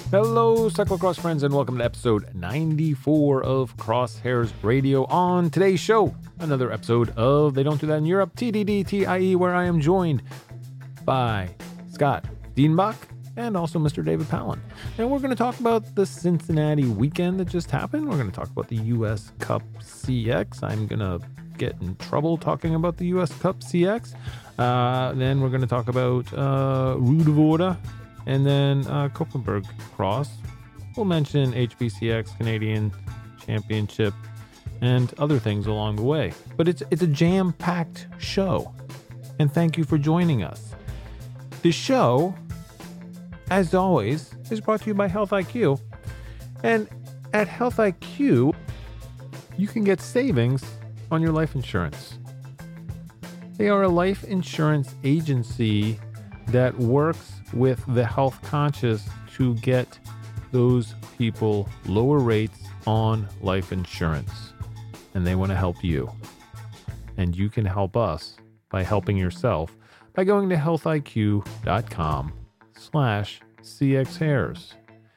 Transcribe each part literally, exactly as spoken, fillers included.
Hello, cyclocross friends, and welcome to episode ninety-four of Crosshairs Radio. On today's show, another episode of They Don't Do That in Europe, T D D T I E, where I am joined by Scott Dienbach and also Mister David Palin. And we're going to talk about the Cincinnati weekend that just happened. We're going to talk about the U S Cup C X. I'm going to get in trouble talking about the U S Cup C X. Uh, then we're going to talk about uh, Rudavoorde. And then uh, Koppenberg Cross. We'll mention H B C X, Canadian Championship, and other things along the way. But it's it's a jam-packed show. And thank you for joining us. The show, as always, is brought to you by Health I Q. And at Health I Q, you can get savings on your life insurance. They are a life insurance agency that works with the health conscious to get those people lower rates on life insurance. And they want to help you. And you can help us by helping yourself by going to healthiq.com slash cxhairs.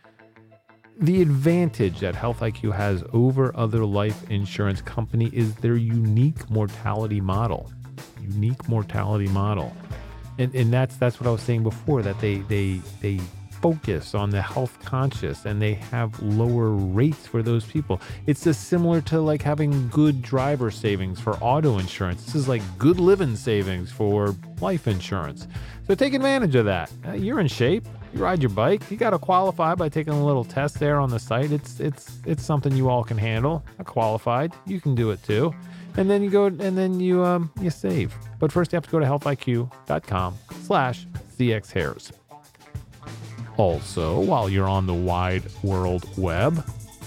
The advantage that Health I Q has over other life insurance company is their unique mortality model. Unique mortality model. And and that's that's what I was saying before, that they they they focus on the health conscious and they have lower rates for those people. It's just similar to like having good driver savings for auto insurance. This is like good living savings for life insurance. So take advantage of that. Uh, you're in shape. You ride your bike. You got to qualify by taking a little test there on the site. It's it's it's something you all can handle. Not qualified. You can do it too. And then you go and then you um you save. But first you have to go to healthiq.com slash cxhairs. Also, while you're on the wide world web,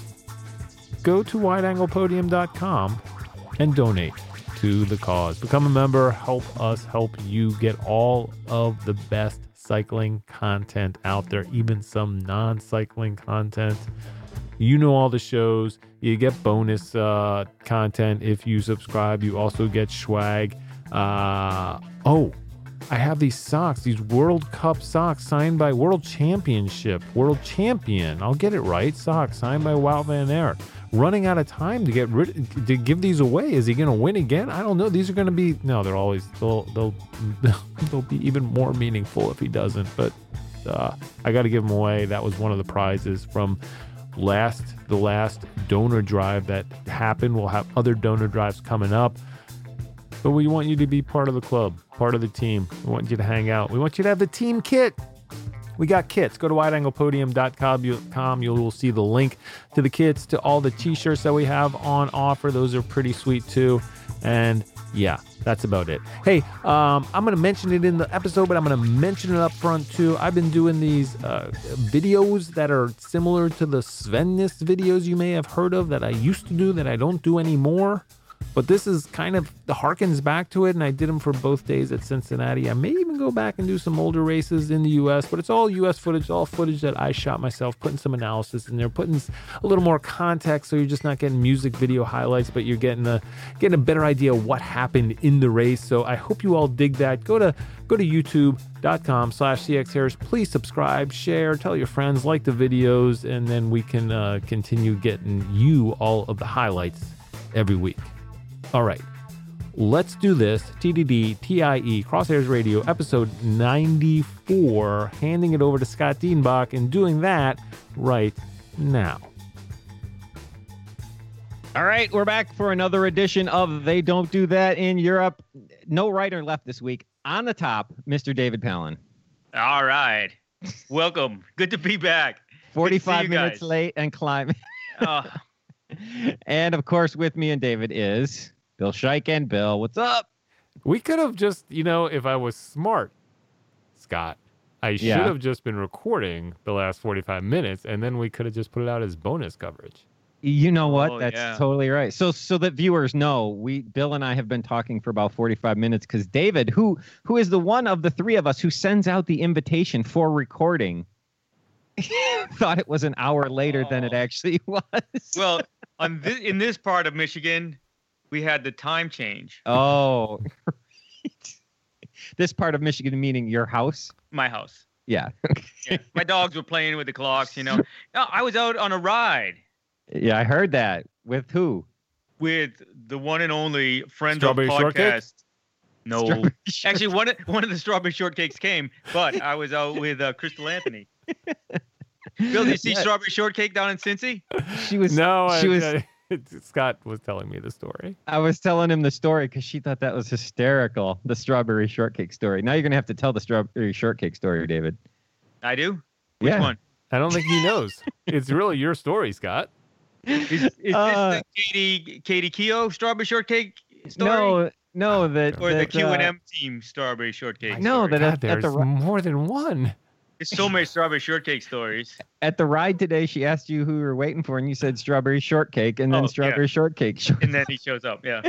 go to wide angle podium dot com and donate to the cause. Become a member. Help us help you get all of the best cycling content out there, even some non-cycling content. You know all the shows. You get bonus uh, content if you subscribe. You also get swag. Uh, oh, I have these socks, these World Cup socks signed by World Championship, World Champion. I'll get it right. Socks signed by Wout van Aert. Running out of time to get rid to give these away. Is he going to win again? I don't know. These are going to be no. They're always they'll they'll they'll be even more meaningful if he doesn't. But uh, I got to give them away. That was one of the prizes from last the last donor drive that happened. We'll have other donor drives coming up, but we want you to be part of the club, part of the team. We want you to hang out. We want you to have the team kit. We got kits. Go to wide angle podium dot com. You will see the link to the kits, to all the t-shirts that we have on offer. Those are pretty sweet too. And yeah, that's about it. Hey, um, I'm going to mention it in the episode, but I'm going to mention it up front too. I've been doing these uh, videos that are similar to the Svennist videos you may have heard of that I used to do that I don't do anymore. But this is kind of harkens back to it, and I did them for both days at Cincinnati. I may even go back and do some older races in the U S, but it's all U S footage, all footage that I shot myself, putting some analysis in there, putting a little more context, so you're just not getting music video highlights, but you're getting a getting a better idea of what happened in the race. So I hope you all dig that. Go to go to youtube.com slash cxhairs. Please subscribe, share, tell your friends, like the videos, and then we can uh, continue getting you all of the highlights every week. All right, let's do this. T D D T I E Crosshairs Radio, episode ninety-four. Handing it over to Scott Dienbach and doing that right now. All right, we're back for another edition of They Don't Do That in Europe. No right or left this week. On the top, Mister David Palin. All right. Welcome. Good to be back. forty-five minutes late and climbing. Oh. And of course, with me and David is Bill Scheiken. Bill, what's up? We could have just, you know, if I was smart, Scott, I should Yeah. have just been recording the last forty-five minutes, and then we could have just put it out as bonus coverage. You know what? Oh, That's yeah. totally right. So, so that viewers know, we Bill and I have been talking for about forty-five minutes because David, who who is the one of the three of us who sends out the invitation for recording, thought it was an hour later oh. than it actually was. Well, on this, in this part of Michigan, we had the time change. Oh, right. This part of Michigan, meaning your house? My house. Yeah. Yeah. My dogs were playing with the clocks, you know. No, I was out on a ride Yeah, I heard that. With who? with the one and only friend Strawberry of shortcake? podcast. No, Strawberry actually, one of, one of the strawberry shortcakes came, but I was out with uh, Crystal Anthony. Bill, did you see Yeah. strawberry shortcake down in Cincy? She was. No, She I, was. I- Scott was telling me the story. I was telling him the story because she thought that was hysterical. The strawberry shortcake story. Now you're gonna have to tell the strawberry shortcake story, David. I do. Which Yeah. one? I don't think he knows. It's really your story, Scott. Is, is Uh, this the Katie Katie Keogh strawberry shortcake story? No, no, that Or the that, Q and uh, M team strawberry shortcake. No, story? that God, at, at there's the ri- more than one. There's so many strawberry shortcake stories. at the ride today, she asked you who you were waiting for, and you said strawberry shortcake, and then Oh, yeah. strawberry shortcake, short- And then he shows up. Yeah.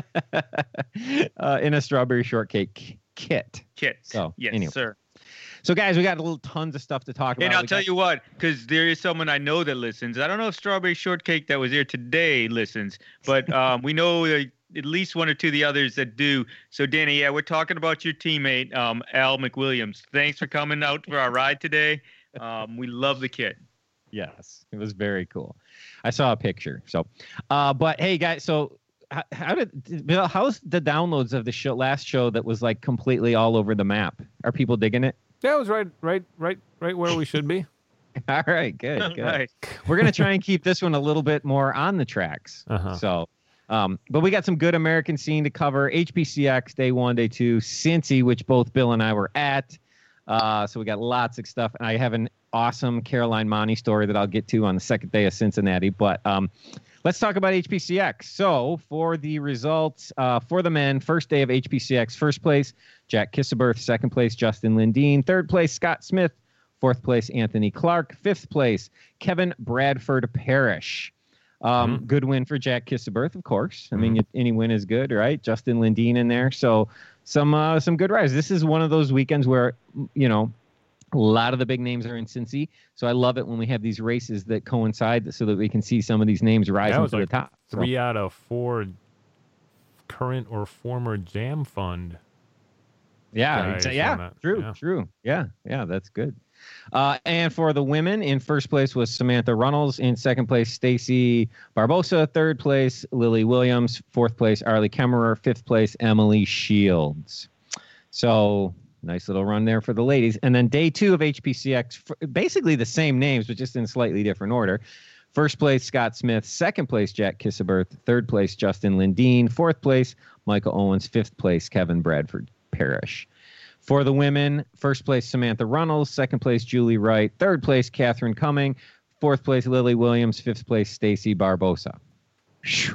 uh, in a strawberry shortcake kit. Kit. So, yes, anyway. sir. So, guys, we got a little tons of stuff to talk about. And I'll We tell got- you what, because there is someone I know that listens. I don't know if Strawberry Shortcake that was here today listens, but um, we know uh, at least one or two of the others that do. So, Danny, yeah, we're talking about your teammate, um, Al McWilliams. Thanks for coming out for our ride today. Um, we love the kit. Yes, it was very cool. I saw a picture. So, uh, but hey, guys, so how, how did Bill? How's the downloads of the show last show that was like completely all over the map? Are people digging it? Yeah, it was right, right, right, right where we should be. All right, good, good. Right. We're gonna try and keep this one a little bit more on the tracks. Uh-huh. So, um, but we got some good American scene to cover. H P C X day one, day two, Cincy, which both Bill and I were at. Uh, so we got lots of stuff, and I have an awesome Caroline Monty story that I'll get to on the second day of Cincinnati. But um, let's talk about H P C X. So for the results uh, for the men, first day of H P C X, first place Jack Kisseberth, second place Justin Lindeen, third place Scott Smith, fourth place Anthony Clark, fifth place Kevin Bradford Parrish. Um, Mhm. Good win for Jack Kisseberth, of course. I mean, any win is good, right? Justin Lindeen in there, so some uh, some good rides. This is one of those weekends where you know a lot of the big names are in Cincy, so I love it when we have these races that coincide, so that we can see some of these names rising was to like the top. So- Three out of four current or former Jam Fund. Yeah, guys exa- on yeah, that, true, yeah. true. Yeah, yeah, that's good. Uh, and for the women, in first place was Samantha Runnels. In second place, Stacy Barbosa. Third place, Lily Williams. Fourth place, Arlie Kemmerer. Fifth place, Emily Shields. So nice little run there for the ladies. And then day two of H P C X, f- basically the same names, but just in slightly different order. First place, Scott Smith. Second place, Jack Kisseberth. Third place, Justin Lindeen. Fourth place, Michael Owens. Fifth place, Kevin Bradford Parrish. For the women, first place, Samantha Runnels. Second place, Julie Wright. Third place, Catherine Cumming. Fourth place, Lily Williams. Fifth place, Stacy Barbosa. Phew.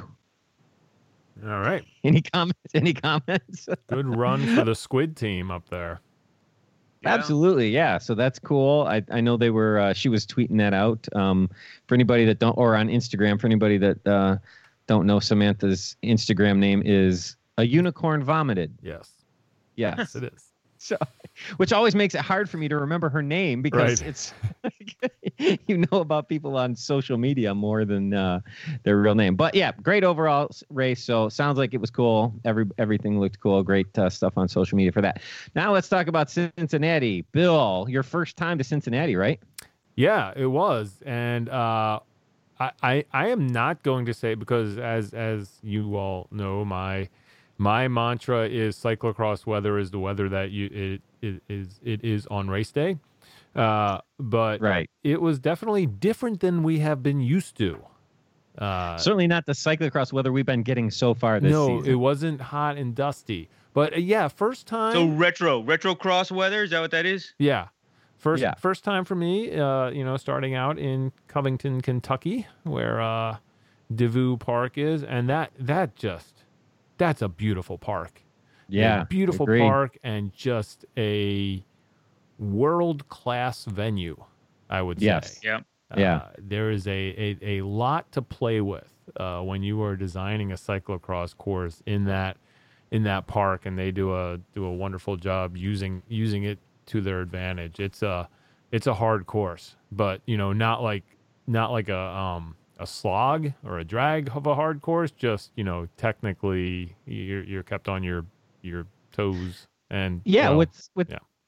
All right. Any comments? Any comments? Good run for the Squid team up there. Yeah. Absolutely, yeah. So that's cool. I, I know they were. Uh, she was tweeting that out. Um, for anybody that don't, or on Instagram, for anybody that uh, don't know, Samantha's Instagram name is a unicorn vomited. Yes. Yes. Yes, it is. So, which always makes it hard for me to remember her name because Right. it's you know about people on social media more than uh, their real name. But yeah, great overall s- race. So sounds like it was cool. Every everything looked cool. Great uh, stuff on social media for that. Now let's talk about Cincinnati. Bill, your first time to Cincinnati, right? Yeah, it was, and uh, I, I I am not going to say, because as as you all know, my my mantra is cyclocross weather is the weather that you it, it is it is on race day, uh, but Right. it was definitely different than we have been used to. Uh, Certainly not the cyclocross weather we've been getting so far this no, season. it wasn't hot and dusty, but uh, yeah, first time. So retro, retro cross weather, is that what that is? Yeah. First Yeah. first time for me, uh, you know, starting out in Covington, Kentucky, where uh Devu Park is, and that that just that's a beautiful park. yeah, A beautiful agreed. park and just a world-class venue, I would Yes. say. Yeah. Yeah. Uh, there is a, a, a lot to play with uh, when you are designing a cyclocross course in that in that park, and they do a do a wonderful job using using it to their advantage. It's a it's a hard course, but you know, not like not like a um a slog or a drag of a hard course. Just, you know, technically you're you're kept on your your toes and Yeah, well, with with yeah.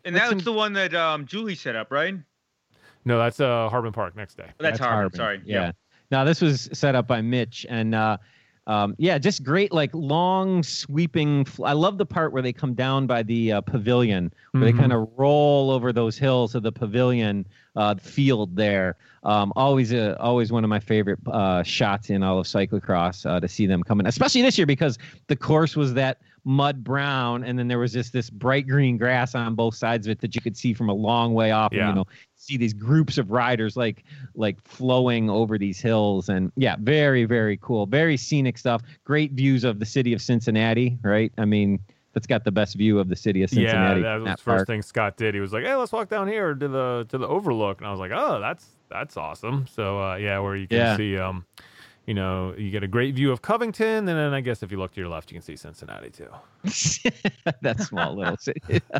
And that was the one that um, Julie set up, right? No, that's uh, Harbin Park next day. Oh, that's, that's Harbin, Harbin. Sorry. Yeah. Yep. Now, this was set up by Mitch. And, uh, um, yeah, just great, like, long, sweeping. Fl- I love the part where they come down by the uh, pavilion, where mm-hmm. they kind of roll over those hills of the pavilion uh, field there. Um, always, a, always one of my favorite uh, shots in all of cyclocross uh, to see them coming, especially this year because the course was that mud brown, and then there was just this bright green grass on both sides of it that you could see from a long way off. Yeah. And, you know, see these groups of riders like like flowing over these hills, and yeah, very very cool, very scenic stuff. Great views of the city of Cincinnati, right? I mean, that's got the best view of the city of Cincinnati. Yeah, that was the first thing Scott did. He was like, "Hey, let's walk down here to the to the overlook," and I was like, "Oh, that's that's awesome." So uh, yeah, where you can yeah. see um. You know, you get a great view of Covington, and then I guess if you look to your left, you can see Cincinnati too. That small little city.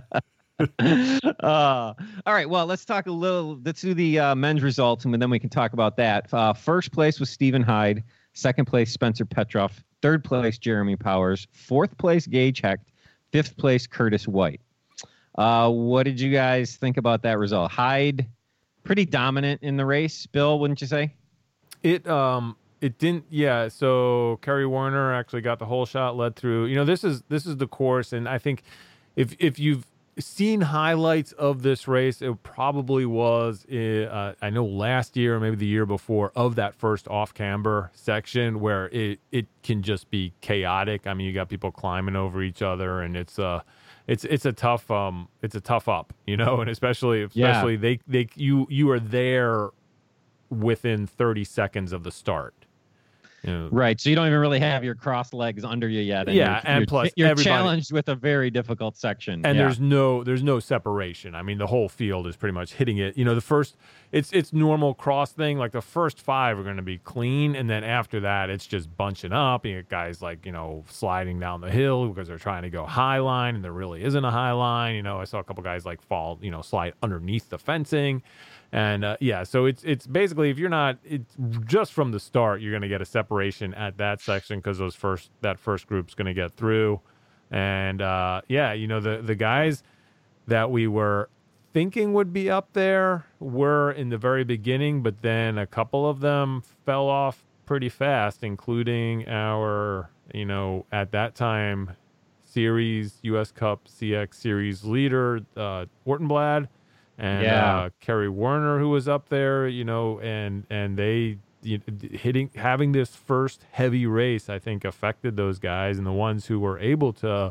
uh, all right, well, let's talk a little. Let's do the uh, men's results, and then we can talk about that. Uh, first place was Stephen Hyde. Second place, Spencer Petrov. Third place, Jeremy Powers. Fourth place, Gage Hecht. Fifth place, Curtis White. Uh, what did you guys think about that result? Hyde, pretty dominant in the race. Bill, wouldn't you say? It um. It didn't, yeah. So Kerry Warner actually got the whole shot, led through. You know, this is this is the course, and I think if if you've seen highlights of this race, it probably was. Uh, I know last year or maybe the year before of that first off camber section where it it can just be chaotic. I mean, you got people climbing over each other, and it's uh it's it's a tough um it's a tough up, you know, and especially especially yeah. they they you you are there within thirty seconds of the start. You know, right, so you don't even really have your crossed legs under you yet. And yeah, you're, and you're, plus you're challenged with a very difficult section, and yeah. there's no there's no separation. I mean, the whole field is pretty much hitting it. You know, the first it's it's normal cross thing. Like the first five are going to be clean, and then after that, it's just bunching up. You get guys like you know sliding down the hill because they're trying to go high line, and there really isn't a high line. You know, I saw a couple guys like fall, you know, slide underneath the fencing. And uh, yeah, so it's it's basically if you're not it's just from the start, you're going to get a separation at that section because those first that first group's going to get through, and uh, yeah, you know the the guys that we were thinking would be up there were in the very beginning, but then a couple of them fell off pretty fast, including our you know at that time series U S Cup C X series leader uh, Ortenblad. And yeah. uh, Kerry Werner, who was up there, you know, and and they you know, hitting having this first heavy race, I think, affected those guys, and the ones who were able to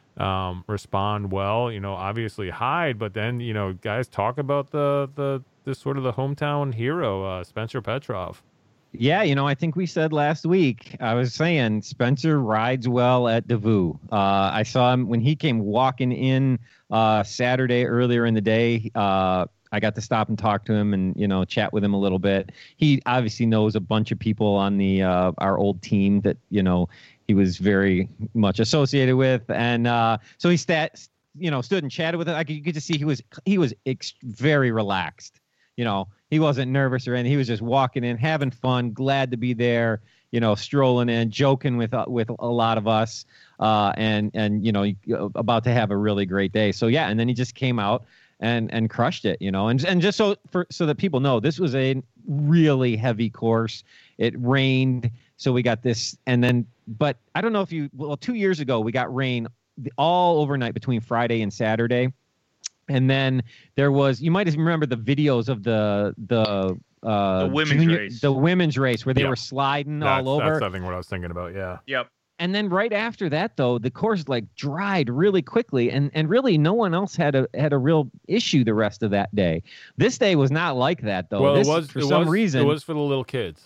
um, respond well, you know, obviously Hyde, but then you know, guys talk about the the this sort of the hometown hero, uh, Spencer Petrov. Yeah, you know, I think we said last week, I was saying Spencer rides well at Davao. Uh, I saw him when he came walking in uh, Saturday earlier in the day. Uh, I got to stop and talk to him and, you know, chat with him a little bit. He obviously knows a bunch of people on the uh, our old team that, you know, he was very much associated with. And uh, so he stat, you know, stood and chatted with him. I could, you could just see he was he was ex- very relaxed. You know, he wasn't nervous or anything. He was just walking in, having fun, glad to be there, you know, strolling in, joking with uh, with a lot of us, uh, and, and you know, about to have a really great day. So, yeah, and then he just came out and and crushed it, you know. And and just so for so that people know, this was a really heavy course. It rained, so we got this. And then, but I don't know if you, well, two years ago, we got rain all overnight between Friday and Saturday. And then there was, you might remember the videos of the the uh, the women's junior, race, the women's race where they yep. were sliding that's, all over. That's I think what I was thinking about. Yeah. Yep. And then right after that, though, the course like dried really quickly, and and really no one else had a had a real issue the rest of that day. This day was not like that, though. Well, this, it was for it some was, reason. It was for the little kids.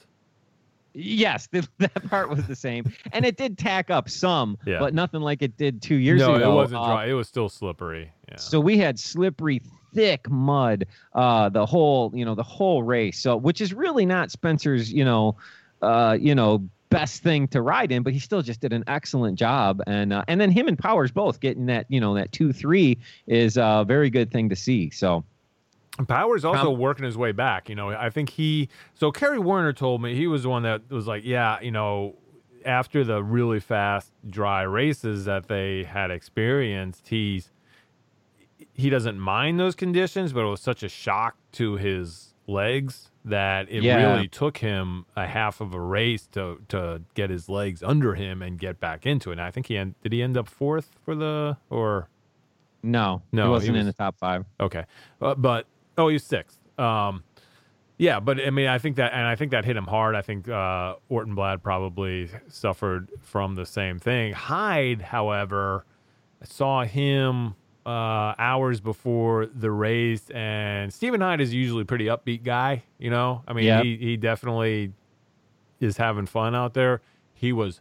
Yes, th- that part was the same, and it did tack up some, yeah. but nothing like it did two years no, ago. No, it wasn't uh, dry. It was still slippery. Yeah. So we had slippery, thick mud uh, the whole, you know, the whole race. So, which is really not Spencer's, you know, uh, you know, best thing to ride in, but he still just did an excellent job. And uh, and then him and Powers both getting that, you know, that two three is a very good thing to see. So. Powers also um, working his way back. You know, I think he. So Kerry Werner told me he was the one that was like, yeah, you know, after the really fast dry races that they had experienced, he's he doesn't mind those conditions, but it was such a shock to his legs that it Yeah. really took him a half of a race to to get his legs under him and get back into it. And I think he end, did he end up fourth for the or No, No, he he wasn't in was- the top five. okay, uh, but oh, he was sixth. Um, yeah, but I mean, I think that, and I think that hit him hard. I think uh, Ortenblad probably suffered from the same thing. Hyde, however, I saw him uh, hours before the race, and Stephen Hyde is usually a pretty upbeat guy. You know, I mean, Yep. he he definitely is having fun out there. He was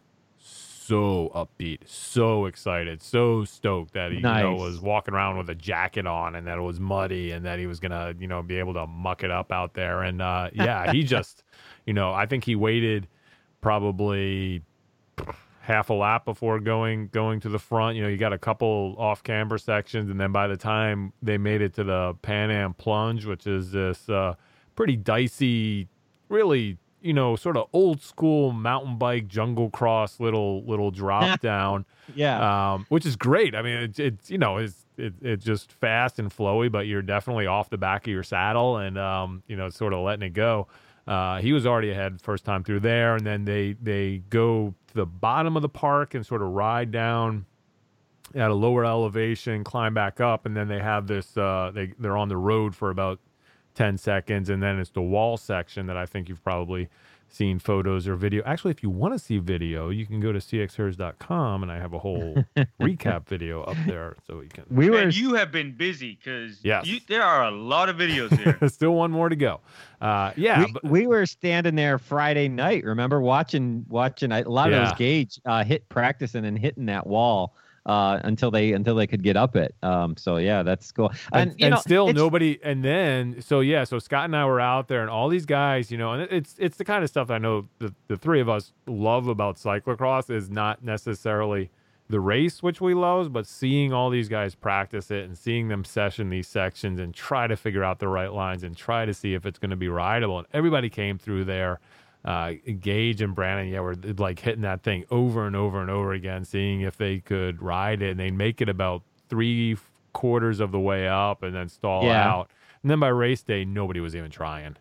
so upbeat, so excited, so stoked that he you know, Nice. was walking around with a jacket on and that it was muddy and that he was gonna, you know, be able to muck it up out there. And uh, yeah, he just, you know, I think he waited probably half a lap before going going to the front. You know, you got a couple off camber sections, and then by the time they made it to the Pan Am Plunge, which is this uh, pretty dicey, really, you know, sort of old school mountain bike jungle cross little little drop down, Yeah. um, which is great. I mean, it's it's you know it's it, it's just fast and flowy, but you're definitely off the back of your saddle and um, you know, sort of letting it go. Uh, he was already ahead first time through there, and then they they go to the bottom of the park and sort of ride down at a lower elevation, climb back up, and then they have this. Uh, they they're on the road for about ten seconds, and then it's the wall section that I think you've probably seen photos or video. Actually, if you want to see video, you can go to c x hers dot com, and I have a whole recap video up there, so you can. We were. And you have been busy because Yes. there are a lot of videos here. Still one more to go. Uh, yeah, we, but, we were standing there Friday night. Remember watching watching a lot of Yeah. those Gage uh, hit practicing and hitting that wall uh, until they until they could get up it. Um, so yeah, that's cool. and, you and know, still it's- nobody. And then so yeah, so Scott and I were out there, and all these guys, you know, and it's it's the kind of stuff I know the the three of us love about cyclocross is not necessarily the race, which we love, but seeing all these guys practice it and seeing them session these sections and try to figure out the right lines and try to see if it's going to be rideable. And everybody came through there. Uh, Gage and Brandon, yeah, were like hitting that thing over and over and over again, seeing if they could ride it, and they'd make it about three quarters of the way up and then stall Yeah. out. And then by race day, nobody was even trying.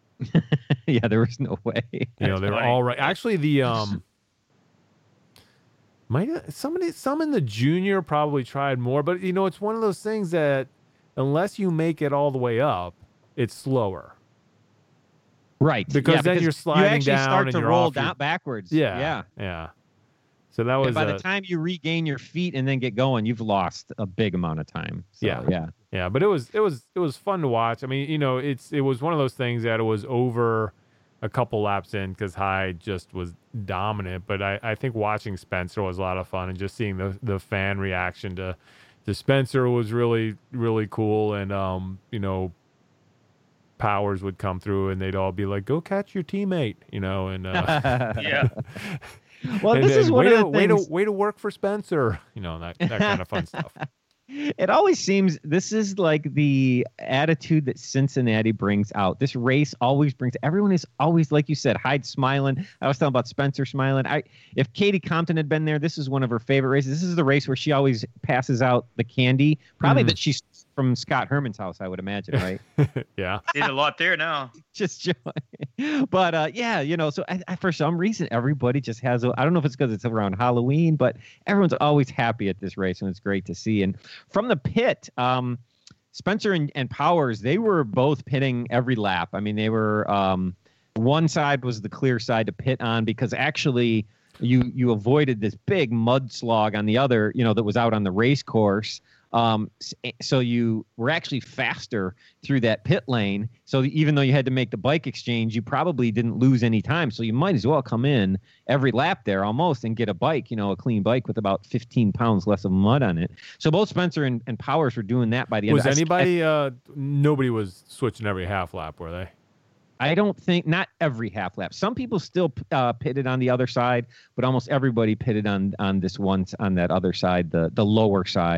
yeah, there was no way. You know, That's they were funny. all right. Actually, the um, might somebody some in the junior probably tried more, but you know, it's one of those things that unless you make it all the way up, it's slower. Right. Because yeah, then you're sliding you actually down start and to you're roll off your- down backwards. Yeah, Yeah. yeah. So that And was by uh, the time you regain your feet and then get going, you've lost a big amount of time. So, Yeah. yeah. yeah, but it was it was it was fun to watch. I mean, you know, it's it was one of those things that it was over a couple laps in because Hyde just was dominant. But I, I think watching Spencer was a lot of fun, and just seeing the the fan reaction to to Spencer was really really cool. And um, you know, Powers would come through and they'd all be like, "Go catch your teammate," you know, and uh, Yeah. Well, and this is then, one way of to, the way to things. way to work for Spencer, you know, that that kind of fun stuff. It always seems this is like the attitude that Cincinnati brings out. This race always brings everyone is always, like you said, Hyde smiling. I was talking about Spencer smiling. I if Katie Compton had been there, this is one of her favorite races. This is the race where she always passes out the candy. Probably Mhm. that she's from Scott Herman's house, I would imagine, right? Yeah. Did a lot there now. Just joy. But uh, yeah, you know, so I, I, for some reason, everybody just has, a, I don't know if it's because it's around Halloween, but everyone's always happy at this race, and it's great to see. And from the pit, um, Spencer and, and Powers, they were both pitting every lap. I mean, they were, um, one side was the clear side to pit on because actually you, you avoided this big mud slog on the other, you know, that was out on the race course. Um, s- so you were actually faster through that pit lane. So even though you had to make the bike exchange, you probably didn't lose any time. So you might as well come in every lap there almost and get a bike, you know, a clean bike with about fifteen pounds less of mud on it. So both Spencer and, and Powers were doing that by the end. Was I s- anybody? Uh, nobody was switching every half lap, were they? I don't think, not every half lap. Some people still uh, pitted on the other side, but almost everybody pitted on on this one, on that other side, the the lower side.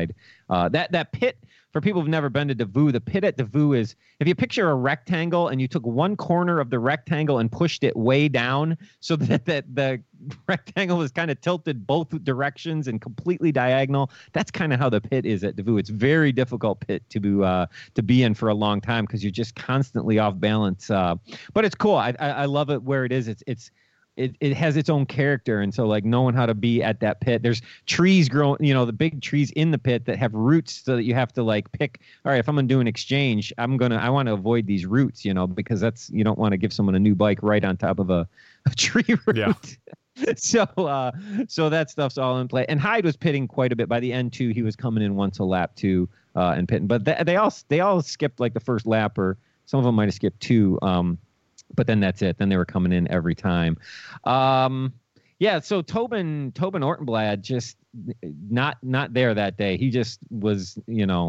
Uh, that that pit, for people who've never been to Davao, the pit at Davao is, if you picture a rectangle and you took one corner of the rectangle and pushed it way down so that, that the rectangle was kind of tilted both directions and completely diagonal. That's kind of how the pit is at Davao. It's very difficult pit to uh, to be in for a long time because you're just constantly off balance. Uh, but it's cool. I, I I love it where it is. It's it's. It, it has its own character, and so like knowing how to be at that pit. There's trees growing, you know, the big trees in the pit that have roots, so that you have to like pick. All right, if I'm gonna do an exchange, I'm gonna I want to avoid these roots, you know, because that's you don't want to give someone a new bike right on top of a, a tree root. Yeah. so uh, so that stuff's all in play. And Hyde was pitting quite a bit by the end too. He was coming in once a lap too, uh, and pitting. But they, they all they all skipped like the first lap, or some of them might have skipped two. Um, But then that's it. Then they were coming in every time. Um, yeah, so Tobin Tobin Ortenblad just not not there that day. He just was, you know,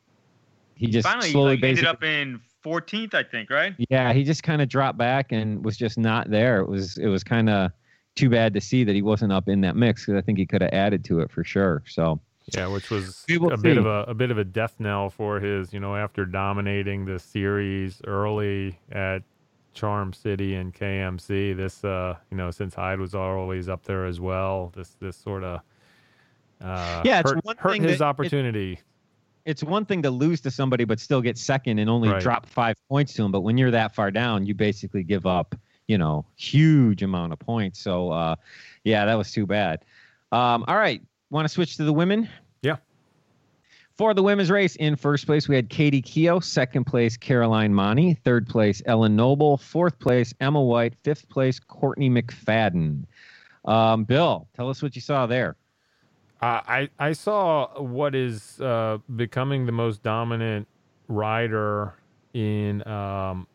he just finally slowly like, ended up in fourteenth, I think, right? Yeah, he just kind of dropped back and was just not there. It was it was kind of too bad to see that he wasn't up in that mix, because I think he could have added to it for sure. So yeah, which was We will a bit see. of a a bit of a death knell for his, you know, after dominating the series early at Charm City and K M C. This, uh, you know, since Hyde was always up there as well, this this sort of uh, Yeah, it's hurt, one hurt thing his that- opportunity. it's one thing to lose to somebody but still get second and only Right. drop five points to him. But when you're that far down, you basically give up, you know, huge amount of points. So, uh, yeah, that was too bad. Um, all right. Want to switch to the women? Yeah. For the women's race, in first place, we had Katie Keough. Second place, Caroline Monty. Third place, Ellen Noble. Fourth place, Emma White. Fifth place, Courtney McFadden. Um, Bill, tell us what you saw there. Uh, I I saw what is uh, becoming the most dominant rider in um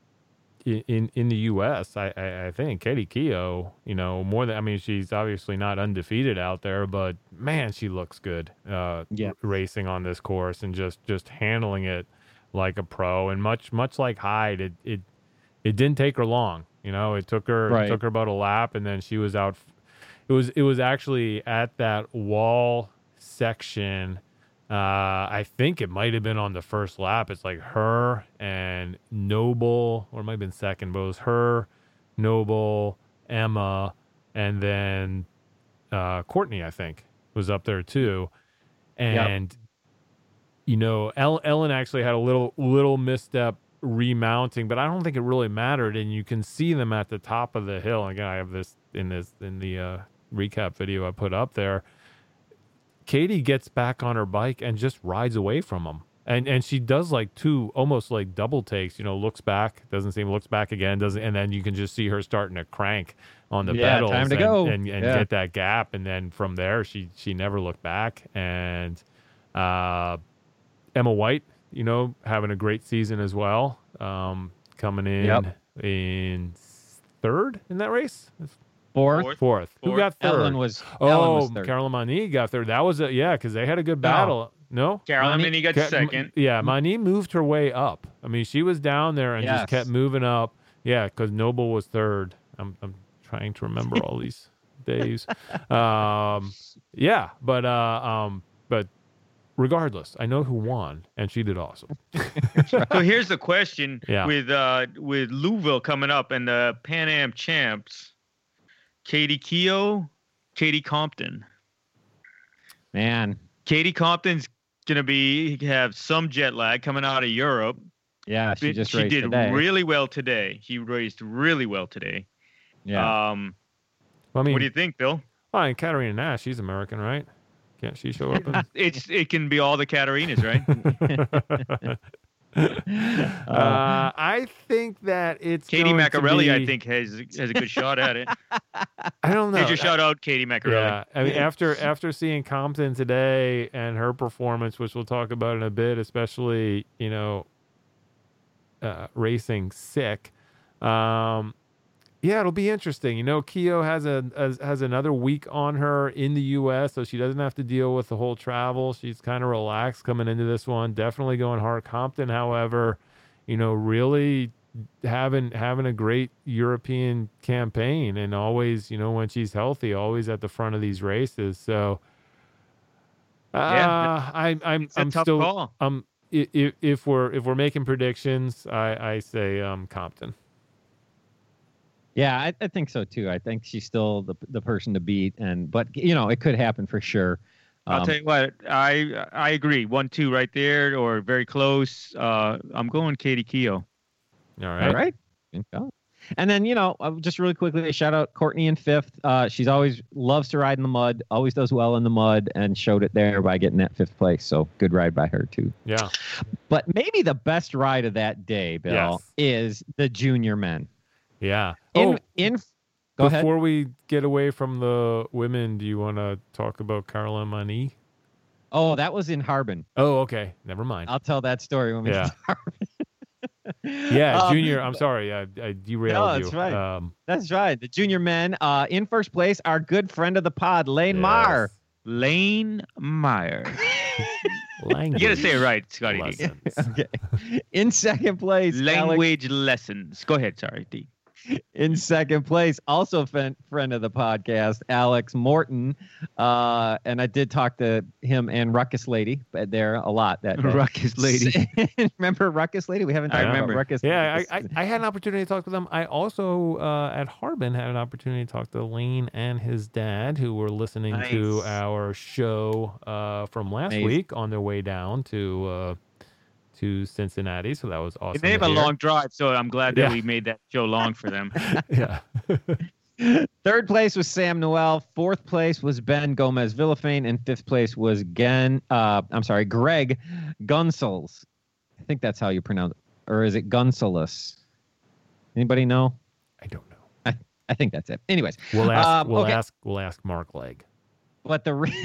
in in the U S. I, I, I think Katie Keough, you know, more than I mean, she's obviously not undefeated out there, but man, she looks good. Uh, Yeah. r- racing on this course and just just handling it like a pro. And much much like Hyde, it it it didn't take her long. You know, it took her Right. it took her about a lap, and then she was out. It was it was actually at that wall section. Uh, I think it might have been on the first lap. It's like her and Noble, or it might have been second, but it was her, Noble, Emma, and then uh, Courtney, I think, was up there too. And you know, El- Ellen actually had a little little misstep remounting, but I don't think it really mattered. And you can see them at the top of the hill. Again, I have this in this in the uh, recap video I put up there. Katie gets back on her bike and just rides away from them. And and she does like two almost like double takes, you know, looks back, doesn't seem, looks back again, doesn't, and then you can just see her starting to crank on the Yeah, pedals time to and, go. and, and Yeah. get that gap. And then from there, she she never looked back. And uh, Emma White, you know, having a great season as well, um, coming in Yep. in third in that race. Fourth. Fourth. Fourth. Who Fourth. got third? Ellen was Oh, Ellen was third. Caroline Mani got third. That was a yeah, because they had a good battle. No, Carolyn Mani- Minnie got Ca- second. Yeah, Mani moved her way up. I mean, she was down there and Yes. just kept moving up. Yeah, because Noble was third. I'm I'm trying to remember all these days. Um, yeah, but uh, um, but regardless, I know who won, and she did awesome. So here's the question: Yeah. with uh with Louisville coming up and the Pan Am champs, Katie Keough, Katie Compton. Man, Katie Compton's gonna be have some jet lag coming out of Europe. yeah, she just she raced did today. really well today. She raced really well today. yeah. Um, I mean, what do you think, Bill? well, and Katarina Nash, she's American, right? Can't she show up? In- It's it can be all the Catarinas, right? uh, I think that it's Katie going to Macarelli, be- I think, has has a good shot at it. I don't know. Here's your shout out, Katie Macarelli. Yeah, I mean, after after seeing Compton today and her performance, which we'll talk about in a bit, especially you know, uh, racing sick. Um, yeah, it'll be interesting. You know, Keough has a has, has another week on her in the U S, so she doesn't have to deal with the whole travel. She's kind of relaxed coming into this one. Definitely going hard. Compton, however, you know, really having having a great European campaign, and always, you know, when she's healthy, always at the front of these races. So Uh, I, I'm It's a I'm tough still call. um if if we're if we're making predictions, I I say um Compton. Yeah, I, I think so too. I think she's still the the person to beat, and but you know it could happen for sure. I'll Um, tell you what, I I agree. One, two, right there, or very close. Uh, I'm going Katie Keough. All right. All right. Good call. And then, you know, uh, just really quickly, shout out Courtney in fifth. Uh, she's always loves to ride in the mud, always does well in the mud, and showed it there by getting that fifth place. So good ride by her, too. Yeah. But maybe the best ride of that day, Bill, Yes. is the junior men. Yeah. In, oh, in, go ahead. before we get away from the women, do you want to talk about Caroline Mani? Oh, that was in Harbin. Oh, okay. Never mind. I'll tell that story when we Yeah. get to Harbin. Yeah, Um, Junior. I'm sorry, I, I derailed No, you. that's right. Um, That's right. The junior men. Uh, in first place, our good friend of the pod, Lane yes. Marr. Lane Meyer. Language You gotta say it right, Scotty D. lessons. Okay. In second place, Alex, Language lessons. Go ahead, sorry, D. in second place, also friend, friend of the podcast, Alex Morton. Uh, and I did talk to him and Ruckus Lady but there a lot that day. Ruckus Lady. Remember Ruckus Lady? We haven't I talked about remember. Ruckus Yeah, Lady. I, I, I had an opportunity to talk to them. I also, uh, at Harbin, had an opportunity to talk to Lane and his dad, who were listening to Nice. our show uh, from last Amazing. week on their way down to uh, to Cincinnati. So that was awesome. They have to a hear. long drive, so I'm glad that Yeah. we made that show long for them. Yeah. Third place was Sam Noel. Fourth place was Ben Gomez Villafane. And fifth place was Gen, uh, I'm sorry, Greg Gunsels. I think that's how you pronounce it. Or is it Gunselus? Anybody know? I don't know. I, I think that's it. Anyways, We'll ask. Um, we'll okay. ask. We'll ask Mark Legg. but the re-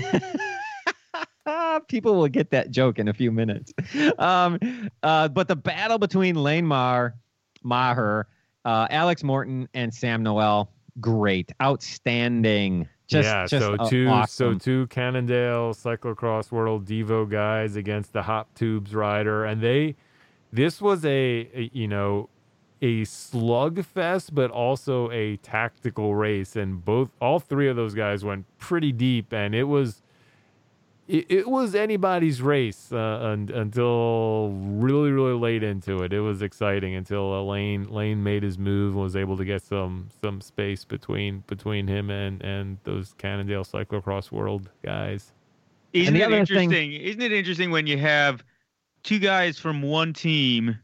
people will get that joke in a few minutes. Um, uh, but the battle between Lane Marr, Maher, uh, Alex Morton, and Sam Noel, great, outstanding. Just, yeah. just so uh, two. awesome. So two Cannondale Cyclocross World Devo guys against the Hop Tubes rider, and they. This was a, a you know. a slugfest, but also a tactical race, and both all three of those guys went pretty deep, and it was it, it was anybody's race uh, un, until really really late into it. It was exciting until uh, Lane Lane made his move and was able to get some some space between between him and and those Cannondale Cyclocross World guys. Isn't the it other thing- interesting? Isn't it interesting when you have two guys from one team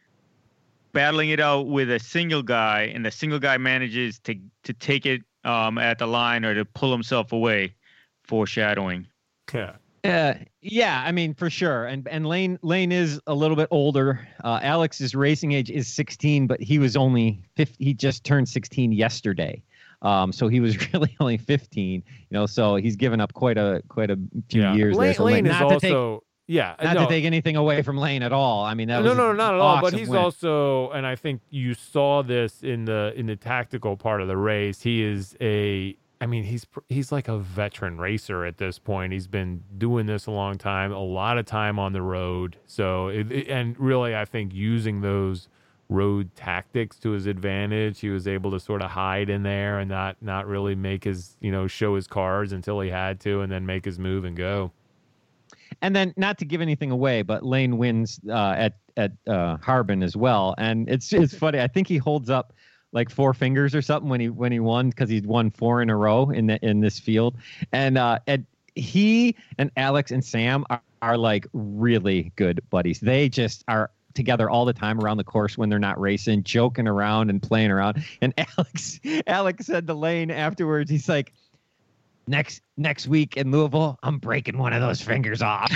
battling it out with a single guy, and the single guy manages to to take it um, at the line or to pull himself away? Foreshadowing. Yeah. Uh, yeah, I mean for sure. And and Lane Lane is a little bit older. Uh, Alex's racing age is sixteen, but he was only fifty. He just turned sixteen yesterday. Um, so he was really only fifteen. You know, so he's given up quite a quite a few Yeah. years Lane, there. So Lane Lane, is not to take also yeah. not no. to take anything away from Lane at all. I mean that no, was no, an not at all. But awesome he's win. also, and I think you saw this in the in the tactical part of the race. He is a, I mean, he's he's like a veteran racer at this point. He's been doing this a long time, a lot of time on the road. So, it, it- and really, I think using those road tactics to his advantage, he was able to sort of hide in there and not not really make his, you know, show his cards until he had to, and then make his move and go. And then, not to give anything away, but Lane wins uh, at at uh, Harbin as well. And it's it's funny. I think he holds up like four fingers or something when he when he won because he'd won four in a row in the, in this field. And uh, and he and Alex and Sam are, are like really good buddies. They just are together all the time around the course when they're not racing, joking around and playing around. And Alex Alex said to Lane afterwards, he's like, Next next week in Louisville, I'm breaking one of those fingers off.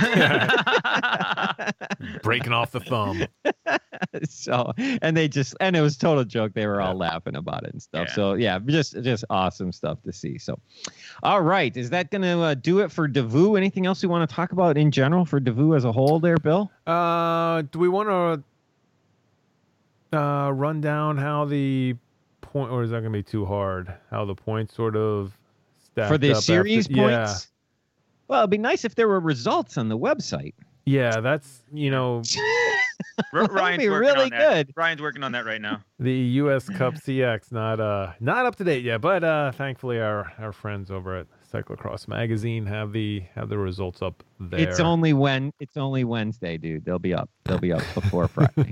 Breaking off the thumb. So, and they just, and it was total joke. They were all laughing about it and stuff. Yeah. So, yeah, just just awesome stuff to see. So, all right, is that going to uh, do it for Davoo? Anything else we want to talk about in general for Davoo as a whole, there, Bill? Uh, do we want to uh, run down how the point, or is that going to be too hard? How the points sort of stacked For the up series after, points? Yeah, Well, it'd be nice if there were results on the website. yeah, that's, you know, R- That'd Ryan's be working really on that. good. Ryan's working on that right now. the U S Cup C X not uh not up to date yet, but uh thankfully our our friends over at Cyclocross Magazine have the have the results up there. It's only when it's only Wednesday, dude. They'll be up. They'll be up before Friday.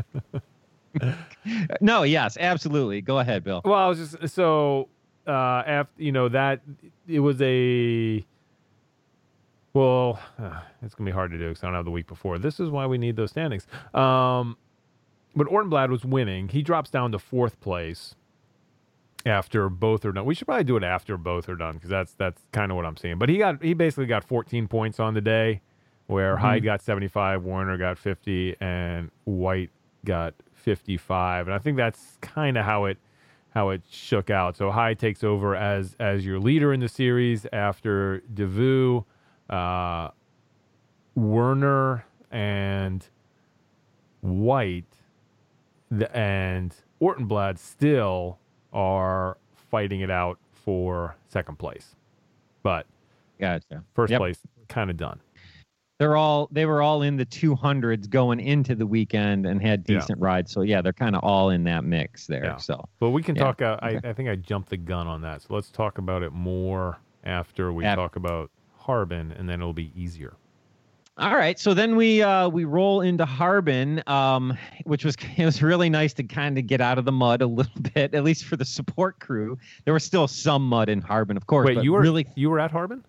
No, yes, absolutely. Go ahead, Bill. Well, I was just so uh, after you know that it was a well, uh, it's gonna be hard to do because I don't have the week before. This is why we need those standings. Um, but Ortenblad was winning. He drops down to fourth place after both are done. We should probably do it after both are done because that's that's kind of what I'm seeing. But he got he basically got fourteen points on the day, where mm-hmm. Hyde got seventy-five, Warner got fifty, and White got fifty-five. And I think that's kind of how it how it shook out. So Hyde takes over as as your leader in the series after Devoux, uh, Werner, and White, the, and Ortenblad still are fighting it out for second place, but gotcha. First yep. place kind of done. They're all they were all in the two hundreds going into the weekend and had decent yeah. rides. So yeah, they're kind of all in that mix there. Yeah. So, but we can yeah. talk. Uh, okay. I, I think I jumped the gun on that. So let's talk about it more after we After. talk about Harbin, and then it'll be easier. All right, so then we uh, we roll into Harbin, um, which was it was really nice to kind of get out of the mud a little bit, at least for the support crew. There was still some mud in Harbin, of course. Wait, but you were really you were at Harbin?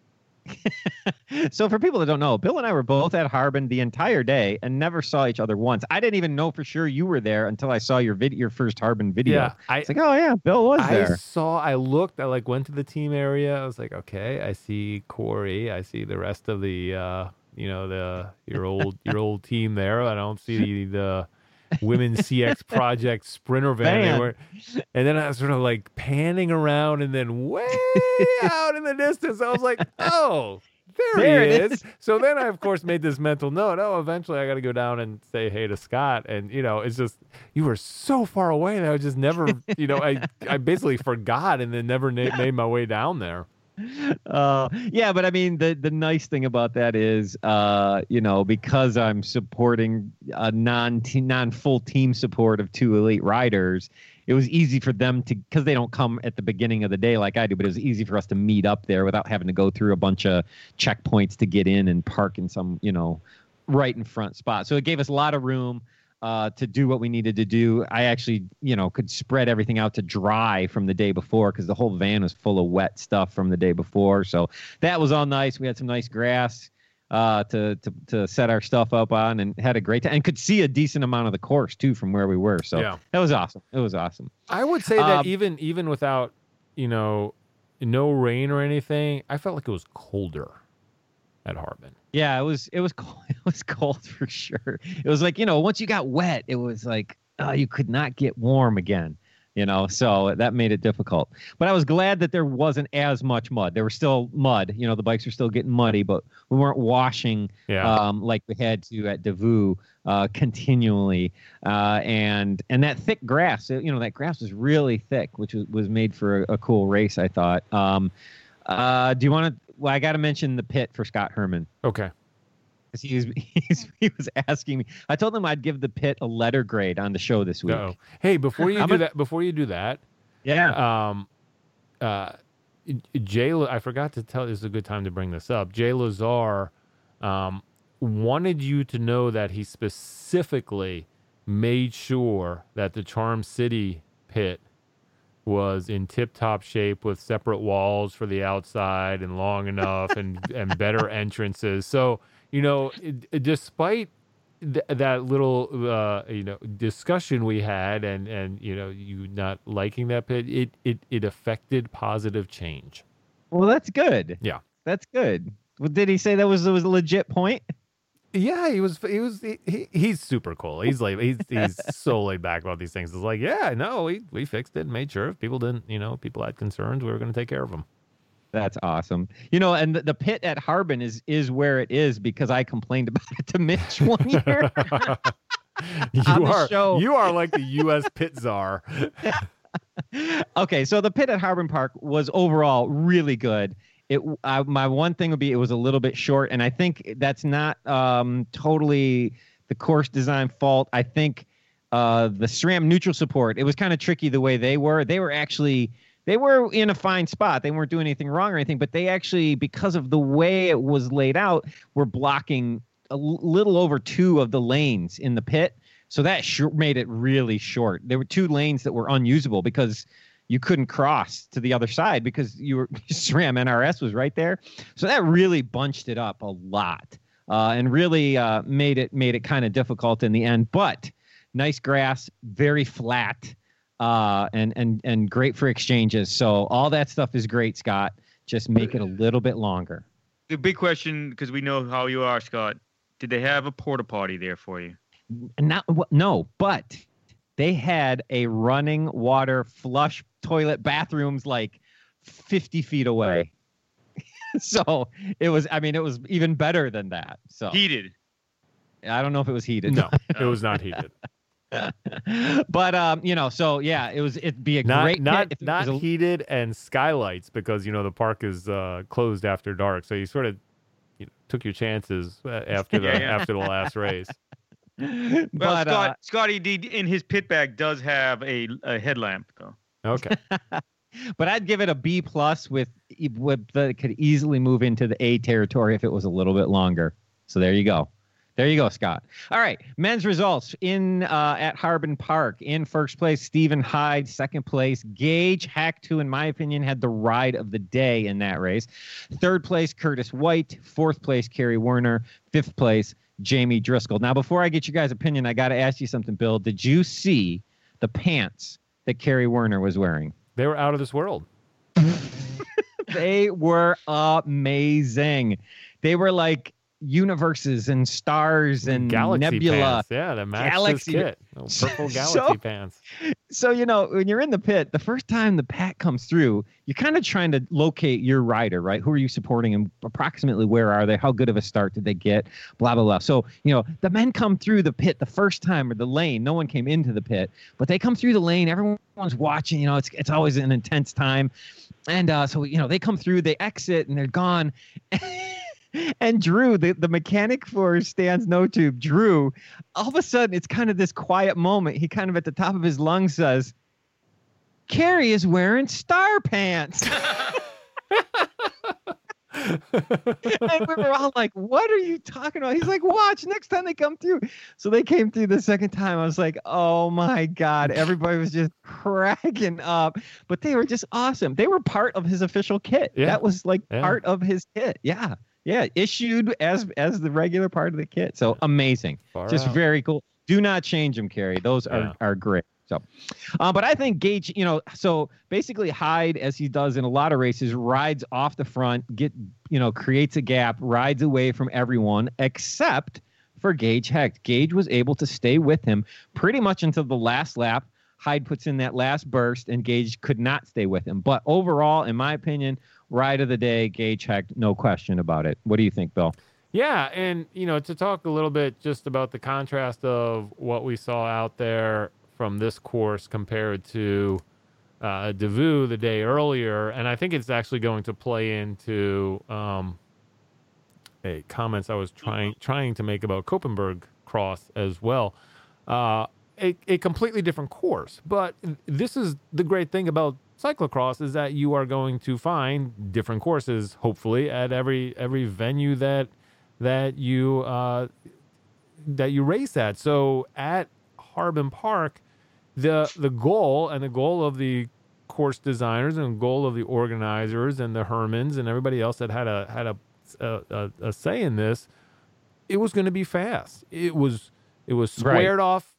So for people that don't know, Bill and I were both at Harbin the entire day and never saw each other once. I didn't even know for sure you were there until I saw your video, your first Harbin video. Yeah, I, it's like, oh yeah, Bill was I there. I saw, I looked, I like went to the team area. I was like, okay, I see Corey, I see the rest of the, uh, you know, the your old your old team there. I don't see the, the women's C X Project sprinter van. They were, and then I was sort of like panning around, and then way out in the distance, I was like, oh. There, there he is. is. So then I, of course, made this mental note. Oh, eventually I got to go down and say hey to Scott. And, you know, it's just, you were so far away that I just never, you know, I, I basically forgot and then never na- made my way down there. Uh, yeah, but I mean, the, the nice thing about that is, uh, you know, because I'm supporting a non non full team support of two elite riders, it was easy for them to, because they don't come at the beginning of the day like I do, but it was easy for us to meet up there without having to go through a bunch of checkpoints to get in and park in some, you know, right in front spot. So it gave us a lot of room uh, to do what we needed to do. I actually, you know, could spread everything out to dry from the day before because the whole van was full of wet stuff from the day before. So that was all nice. We had some nice grass uh, to, to to set our stuff up on and had a great time and could see a decent amount of the course too from where we were. So yeah. that was awesome. It was awesome. I would say that um, even even without, you know, no rain or anything, I felt like it was colder at Harbin. Yeah, it was it was cold. It was cold for sure. It was like, you know, once you got wet, it was like uh, you could not get warm again. You know, so that made it difficult. But I was glad that there wasn't as much mud. There was still mud. You know, the bikes were still getting muddy, but we weren't washing yeah. um, like we had to at Devoux uh, continually. Uh, and and that thick grass, you know, that grass was really thick, which was, was made for a, a cool race, I thought. Um, uh, do you want to? Well, I got to mention the pit for Scott Herman. Okay. Because he was, he's, he was asking me. I told him I'd give the pit a letter grade on the show this week. Uh-oh. Hey, before you do a, that, before you do that, yeah. Um, uh, Jay, I forgot to tell. This is a good time to bring this up. Jay Lazar, um, wanted you to know that he specifically made sure that the Charm City pit was in tip-top shape with separate walls for the outside and long enough and, and better entrances. So, you know, it, despite th- that little, uh, you know, discussion we had and, and, you know, you not liking that pit, it, it, it affected positive change. Well, that's good. Yeah. That's good. Well, did he say that was, was a legit point? Yeah, he was. He was. He, he, he's super cool. He's like he's he's so laid back about these things. It's like, yeah, no, we we fixed it, and made sure if people didn't, you know, people had concerns, we were going to take care of them. That's awesome. You know, and the, the pit at Harbin is is where it is because I complained about it to Mitch one year. you are show. You are like the U S pit czar. Okay, so the pit at Harbin Park was overall really good. It I, my one thing would be it was a little bit short, and I think that's not um, totally the course design fault. I think uh, the SRAM neutral support, it was kind of tricky the way they were. They were actually they were in a fine spot. They weren't doing anything wrong or anything, but they actually, because of the way it was laid out, were blocking a l- little over two of the lanes in the pit. So that sure made it really short. There were two lanes that were unusable because you couldn't cross to the other side because you were SRAM N R S was right there. So that really bunched it up a lot, uh, and really uh, made it made it kind of difficult in the end. But nice grass, very flat, uh, and and and great for exchanges. So all that stuff is great, Scott. Just make it a little bit longer. The big question, because we know how you are, Scott. Did they have a porta potty there for you? Not no, but they had a running water flush toilet bathrooms like fifty feet away. So it was, I mean, it was even better than that. So Heated. I don't know if it was heated. No, it was not heated. But um, you know, so yeah, it was. It'd be a Not great not pit if it not was a- heated and skylights because you know the park is uh, closed after dark, so you sort of you know, took your chances uh, after the Yeah, yeah. after the last race. Well, but Scott, uh, Scotty D in his pit bag does have a, a headlamp, though. Okay, but I'd give it a B plus with with that could easily move into the A territory if it was a little bit longer. So there you go. There you go, Scott. All right, men's results in uh, at Harbin Park. In first place, Stephen Hyde. Second place, Gage Hecht, who, in my opinion, had the ride of the day in that race. Third place, Curtis White. Fourth place, Kerry Werner. Fifth place, Jamie Driscoll. Now, before I get you guys' opinion, I got to ask you something, Bill. Did you see the pants that Kerry Werner was wearing? they were out of this world. They were amazing. They were like universes and stars and Galaxy nebula. pants. Yeah, that matched Galaxy- his kit. Oh, purple Galaxy So- pants. So, you know, when you're in the pit, the first time the pack comes through, you're kind of trying to locate your rider, right? Who are you supporting and approximately where are they? How good of a start did they get? Blah, blah, blah. So, you know, the men come through the pit the first time or the lane. No one came into the pit, but they come through the lane. Everyone's watching. You know, it's it's always an intense time. And uh, so, you know, they come through, they exit, and they're gone. And Drew, the, the mechanic for Stan's No Tube, Drew, all of a sudden, it's kind of this quiet moment. He kind of at the top of his lungs says, Kerry is wearing star pants. And we were all like, what are you talking about? He's like, watch, next time they come through. So they came through the second time. I was like, oh my God. Everybody was just cracking up. But they were just awesome. They were part of his official kit. Yeah. That was like Yeah. part of his kit. Yeah. Yeah. Issued as as the regular part of the kit. So amazing. Far Just out. very cool. Do not change them, Kerry. Those are, Yeah. are great. So, uh, but I think Gage, you know, so basically Hyde, as he does in a lot of races, rides off the front, get, you know, creates a gap, rides away from everyone except for Gage Hecht. Gage was able to stay with him pretty much until the last lap. Hyde puts in that last burst, and Gage could not stay with him. But overall, in my opinion, ride of the day, Gage Hecht, no question about it. What do you think, Bill? Yeah, and you know, to talk a little bit just about the contrast of what we saw out there from this course compared to uh, Davao the day earlier, and I think it's actually going to play into um, a comments I was trying trying to make about Koppenberg Cross as well. Uh, a, a completely different course, but this is the great thing about cyclocross is that you are going to find different courses, hopefully, at every every venue that that you uh, that you race at. So at Harbin Park, the the goal and the goal of the course designers and the goal of the organizers and the Hermans and everybody else that had a had a a, a, a say in this, it was going to be fast. It was it was squared Right. off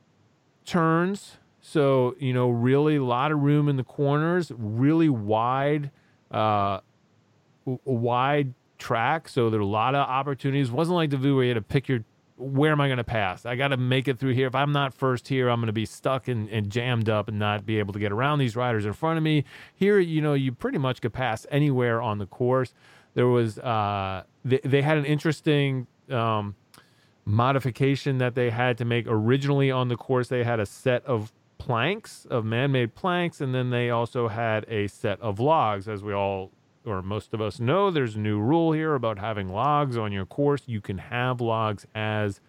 turns. So, you know, really a lot of room in the corners, really wide, uh, w- wide track. So there were a lot of opportunities. It wasn't like the view where you had to pick your, where am I going to pass? I got to make it through here. If I'm not first here, I'm going to be stuck and, and jammed up and not be able to get around these riders in front of me. Here, you know, you pretty much could pass anywhere on the course. There was, uh, they, they had an interesting, um, modification that they had to make originally on the course. They had a set of planks, of man-made planks, and then they also had a set of logs. As we all, or most of us know, there's a new rule here about having logs on your course. You can have logs as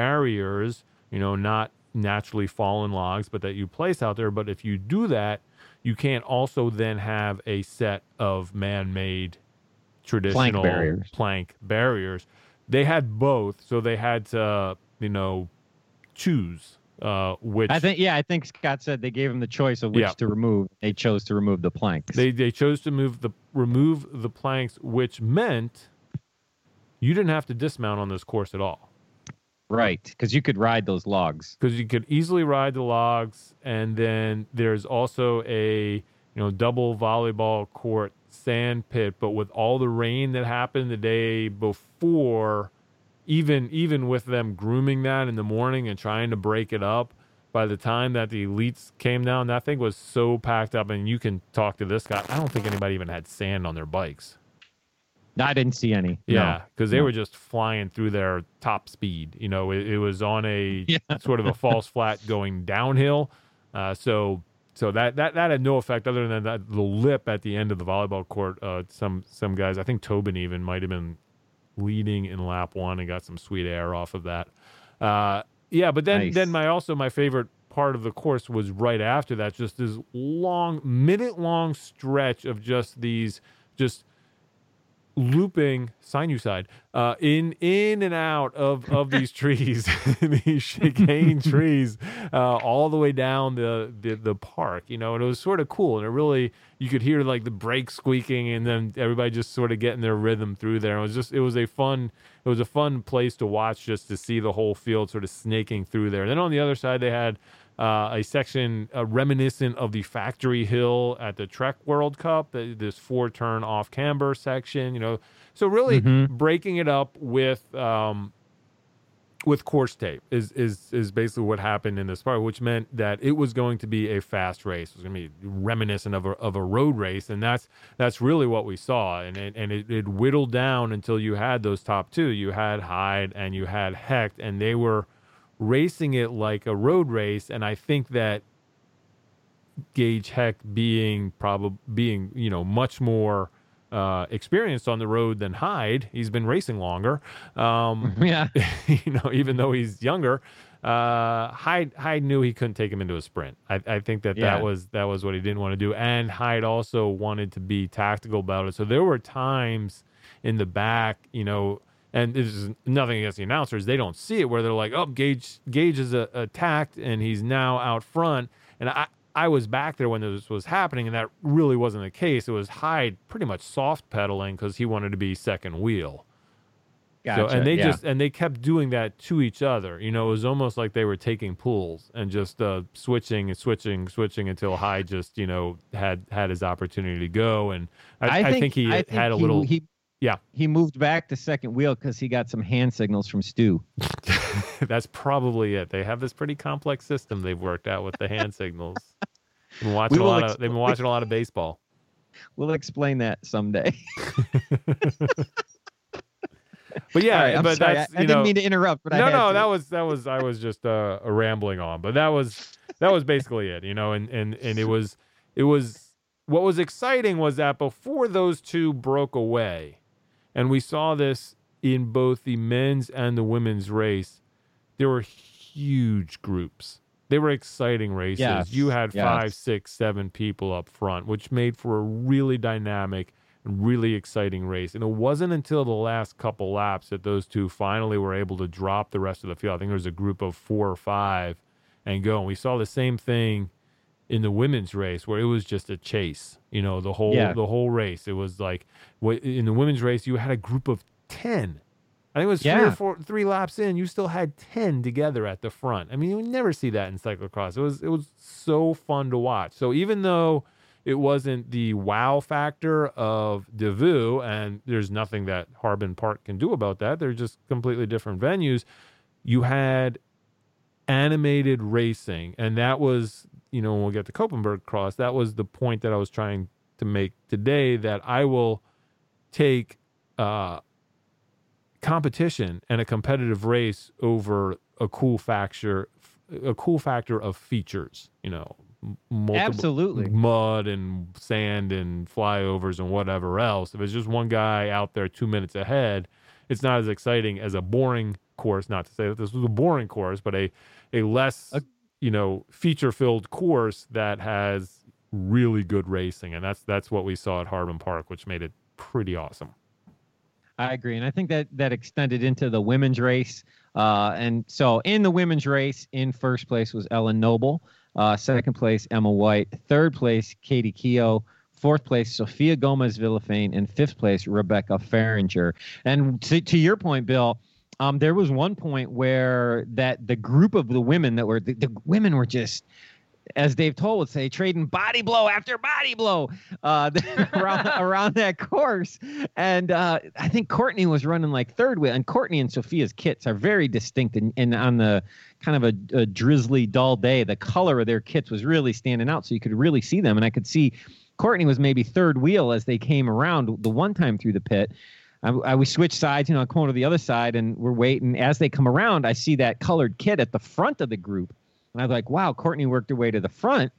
barriers, you know, not naturally fallen logs, but that you place out there. But if you do that, you can't also then have a set of man-made traditional Plank barriers. plank barriers. They had both, so they had to, you know, choose uh, which. I think, yeah, I think Scott said they gave him the choice of which Yeah. to remove. They chose to remove the planks. They they chose to move the remove the planks, which meant you didn't have to dismount on this course at all. Right, because you could ride those logs. Because you could easily ride the logs, and then there's also a you know double volleyball court sand pit. But with all the rain that happened the day before, even even with them grooming that in the morning and trying to break it up, by the time that the elites came down, that thing was so packed up. And you can talk to this guy. I don't think anybody even had sand on their bikes. I didn't see any. Yeah, because no. they no. were just flying through their top speed. You know, it, it was on a Yeah. sort of a false flat going downhill. Uh, so so that, that that had no effect other than that the lip at the end of the volleyball court. Uh, some some guys, I think Tobin even might have been leading in lap one and got some sweet air off of that. Uh, yeah, but then Nice. then my also my favorite part of the course was right after that, just this long minute long stretch of just these just looping sinuside uh in in and out of of these trees these chicane trees uh all the way down the, the the park, you know and it was sort of cool, and it really, you could hear like the brakes squeaking and then everybody just sort of getting their rhythm through there. It was just it was a fun it was a fun place to watch, just to see the whole field sort of snaking through there. And then on the other side they had Uh, a section uh, reminiscent of the Factory Hill at the Trek World Cup, uh, this four-turn off-camber section, you know. So really Mm-hmm. breaking it up with um, with course tape is is is basically what happened in this part, which meant that it was going to be a fast race. It was going to be reminiscent of a of a road race, and that's that's really what we saw. And it, and it, it whittled down until you had those top two. You had Hyde and you had Hecht, and they were racing it like a road race. And I think that Gage Hecht being probably being, you know, much more uh, experienced on the road than Hyde, he's been racing longer. Um, Yeah. you know, even though he's younger, uh, Hyde Hyde knew he couldn't take him into a sprint. I, I think that Yeah. that was that was what he didn't want to do. And Hyde also wanted to be tactical about it. So there were times in the back, you know. And this is nothing against the announcers. They don't see it, where they're like, oh, Gage Gage is uh, attacked and he's now out front. And I, I was back there when this was happening, and that really wasn't the case. It was Hyde pretty much soft pedaling because he wanted to be second wheel. Gotcha. So, and they yeah. just and they kept doing that to each other. You know, it was almost like they were taking pulls and just uh, switching and switching, switching until Hyde just, you know, had had his opportunity to go. And I, I, I think, think he I think had a he- little. He, Yeah. He moved back to second wheel because he got some hand signals from Stu. That's probably it. They have this pretty complex system they've worked out with the hand signals. They've been watching We a will lot of. ex- They've been watching a lot of baseball. We'll explain that someday. But yeah, All right, I'm but sorry. that's I, I you didn't know. mean to interrupt, but I no, had no, to. that was that was I was just uh, rambling on. But that was that was basically it, you know. And and and it was it was what was exciting was that before those two broke away, and we saw this in both the men's and the women's race, there were huge groups. They were exciting races. Yes, You had yes. five, six, seven people up front, which made for a really dynamic and really exciting race. And it wasn't until the last couple laps that those two finally were able to drop the rest of the field. I think there was a group of four or five and go. And we saw the same thing in the women's race, where it was just a chase. You know, the whole Yeah. the whole race. It was like wh- in the women's race, you had a group of ten. I think it was three Yeah. or four, three laps in. You still had ten together at the front. I mean, you would never see that in cyclocross. It was it was so fun to watch. So even though it wasn't the wow factor of Devu, and there's nothing that Harbin Park can do about that. They're just completely different venues. You had animated racing, and that was, you know, when we'll get to Koppenberg Cross, that was the point that I was trying to make today, that I will take uh, competition and a competitive race over a cool factor, a cool factor of features, you know, multiple Absolutely. mud and sand and flyovers and whatever else. If it's just one guy out there two minutes ahead, it's not as exciting as a boring course. Not to say that this was a boring course, but a a less Uh, you know feature filled course that has really good racing, and that's that's what we saw at Harbin Park, which made it pretty awesome. I agree, and I think that that extended into the women's race. Uh, and so in the women's race, in first place was Ellen Noble, uh, second place Emma White, third place Katie Keough, fourth place Sofia Gomez Villafane, and fifth place Rebecca Faringer. And to, to your point, Bill, um, there was one point where that the group of the women that were the, the women were just, as Dave Toll would say, trading body blow after body blow uh, around, around that course. And uh, I think Courtney was running like third wheel. And Courtney and Sophia's kits are very distinct. And, and on the kind of a, a drizzly, dull day, the color of their kits was really standing out. So you could really see them. And I could see Courtney was maybe third wheel as they came around the one time through the pit. I, I we switched sides, you know, I'm going to the other side, and we're waiting. As they come around, I see that colored kit at the front of the group. And I was like, wow, Courtney worked her way to the front.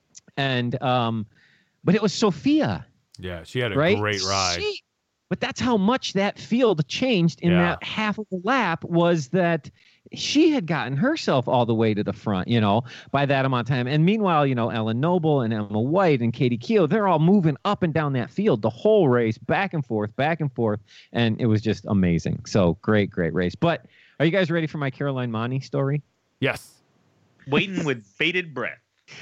And, um, but it was Sophia. Yeah, she had a right? great ride. She, but that's how much that field changed in Yeah. that half of the lap, was that she had gotten herself all the way to the front, you know, by that amount of time. And meanwhile, you know, Ellen Noble and Emma White and Katie Keough, they're all moving up and down that field the whole race, back and forth, back and forth. And it was just amazing. So great, great race. But are you guys ready for my Caroline Monty story? Yes. Waiting with bated breath.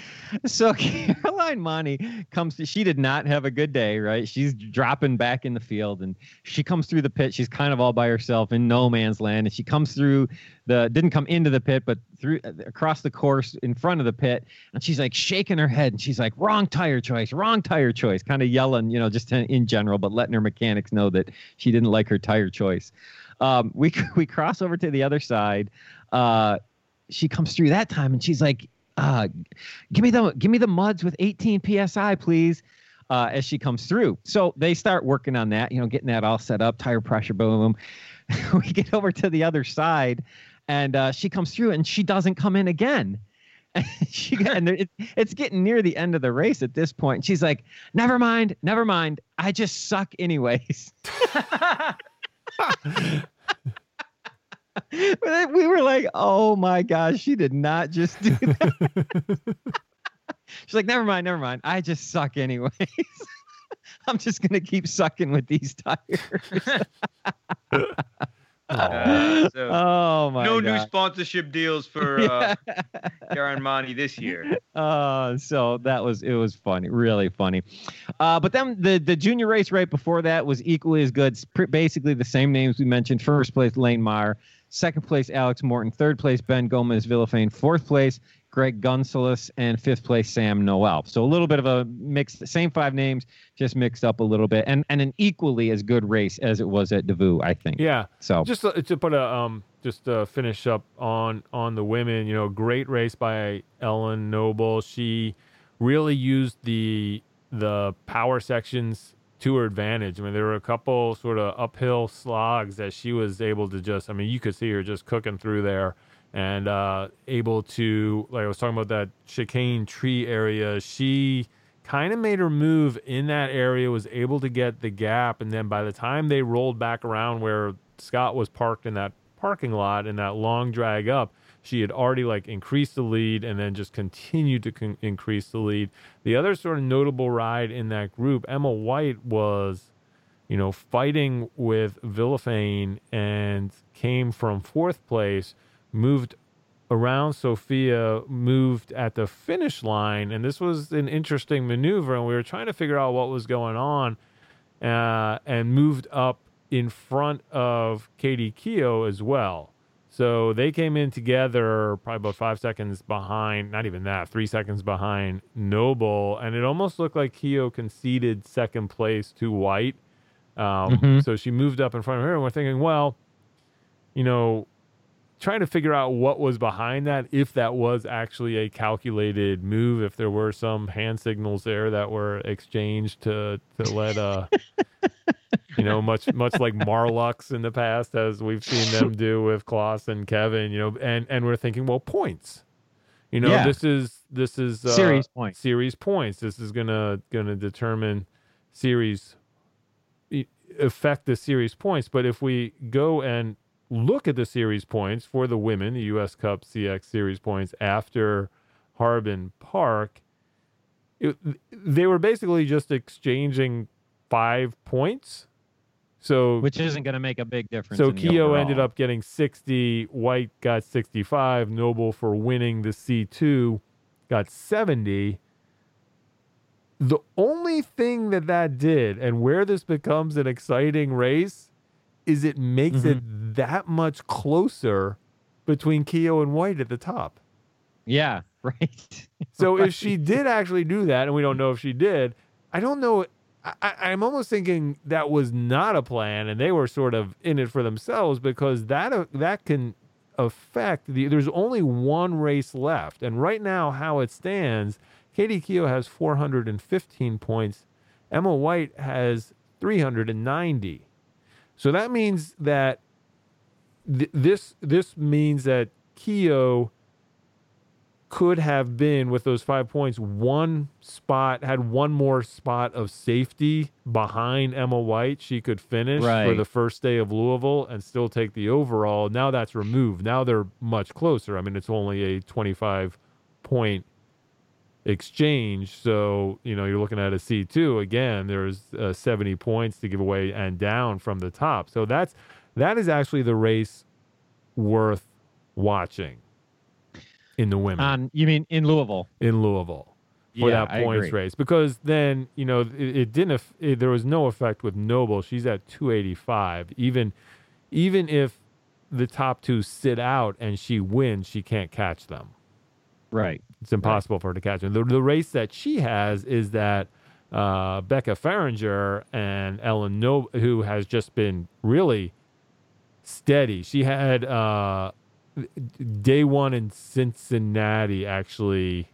So Caroline Monty comes to, she did not have a good day, right? She's dropping back in the field, and she comes through the pit. She's kind of all by herself in no man's land. And she comes through the, didn't come into the pit, but through across the course in front of the pit. And she's like shaking her head, and she's like, wrong tire choice, wrong tire choice, kind of yelling, you know, just in general, but letting her mechanics know that she didn't like her tire choice. Um, we, we cross over to the other side. Uh, she comes through that time, and she's like, uh, give me the, give me the muds with eighteen P S I, please. Uh, as she comes through. So they start working on that, you know, getting that all set up, tire pressure, boom, boom. We get over to the other side, and uh, she comes through, and she doesn't come in again. And she and it, it's getting near the end of the race at this point. And she's like, never mind, never mind. I just suck anyways. We were like, oh my gosh, she did not just do that. She's like, never mind, never mind. I just suck anyways. I'm just going to keep sucking with these tires. Uh, so oh my no God. new sponsorship deals for uh, Karen Monty this year. Uh, so that was, it was funny, really funny. Uh, but then the, the junior race right before that was equally as good. It's pr- basically the same names we mentioned. First place, Lane Meyer. Second place, Alex Morton. Third place, Ben Gomez Villafane. Fourth place, Greg Gunsalas. And fifth place, Sam Noel. So a little bit of a mix, same five names, just mixed up a little bit. And and an equally as good race as it was at Davao, I think. Yeah. So just to, to put a um just to finish up on on the women, you know, great race by Ellen Noble. She really used the the power sections to her advantage. I mean, there were a couple sort of uphill slogs that she was able to just, I mean, you could see her just cooking through there, and uh, able to, like I was talking about that chicane tree area, she kind of made her move in that area, was able to get the gap, and then by the time they rolled back around where Scott was parked in that parking lot in that long drag up, she had already like increased the lead and then just continued to con- increase the lead. The other sort of notable ride in that group, Emma White was, you know, fighting with Villafane and came from fourth place, moved around Sophia, moved at the finish line. And this was an interesting maneuver, and we were trying to figure out what was going on, uh, and moved up in front of Katie Keough as well. So they came in together probably about five seconds behind, not even that, three seconds behind Noble. And it almost looked like Keough conceded second place to White. Um, Mm-hmm. So she moved up in front of her, and we're thinking, well, you know, trying to figure out what was behind that, if that was actually a calculated move, if there were some hand signals there that were exchanged to, to let, uh, you know, much much like Marlux in the past, as we've seen them do with Klaus and Kevin, you know, and, and we're thinking, well, points. You know, Yeah. this is this is uh, Series points. Series points. This is gonna gonna determine series, affect the series points. But if we go and look at the series points for the women, the U S Cup C X Series points after Harbin Park, it, they were basically just exchanging five points. So Which isn't going to make a big difference. So in the Keogh overall. ended up getting sixty. White got sixty-five. Noble, for winning the C two, got seventy. The only thing that that did, and where this becomes an exciting race, is it makes Mm-hmm. it that much closer between Keogh and White at the top. Yeah, right. So Right. if she did actually do that, and we don't know if she did, I don't know. I, I- I'm almost thinking that was not a plan, and they were sort of in it for themselves, because that uh, that can affect the. There's only one race left, and right now, how it stands, Katie Keogh has four hundred fifteen points. Emma White has three hundred ninety. So that means that th- this this means that Keogh could have been, with those five points, one spot, had one more spot of safety behind Emma White. She could finish for Right. the first day of Louisville and still take the overall. Now that's removed. Now they're much closer. I mean, it's only a twenty-five point exchange. So, you know, you're looking at a C two. Again, there's uh, seventy points to give away and down from the top. So that's that is actually the race worth watching in the women. On you mean in Louisville? In Louisville for Yeah, that I points agree. race, because then, you know, it, it didn't aff- it, there was no effect with Noble. She's at two eighty-five. Even even if the top two sit out and she wins, she can't catch them. Right. It's impossible for her to catch them. The, the race that she has is that uh, Becca Faringer and Ellen Noble, who has just been really steady. She had uh, day one in Cincinnati actually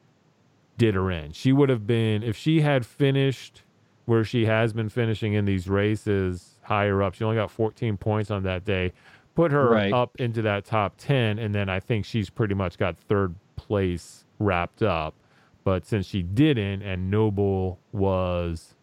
did her in. She would have been, if she had finished where she has been finishing in these races higher up, she only got fourteen points on that day, put her Right. up into that top ten, and then I think she's pretty much got third place wrapped up. But since she didn't, and Noble was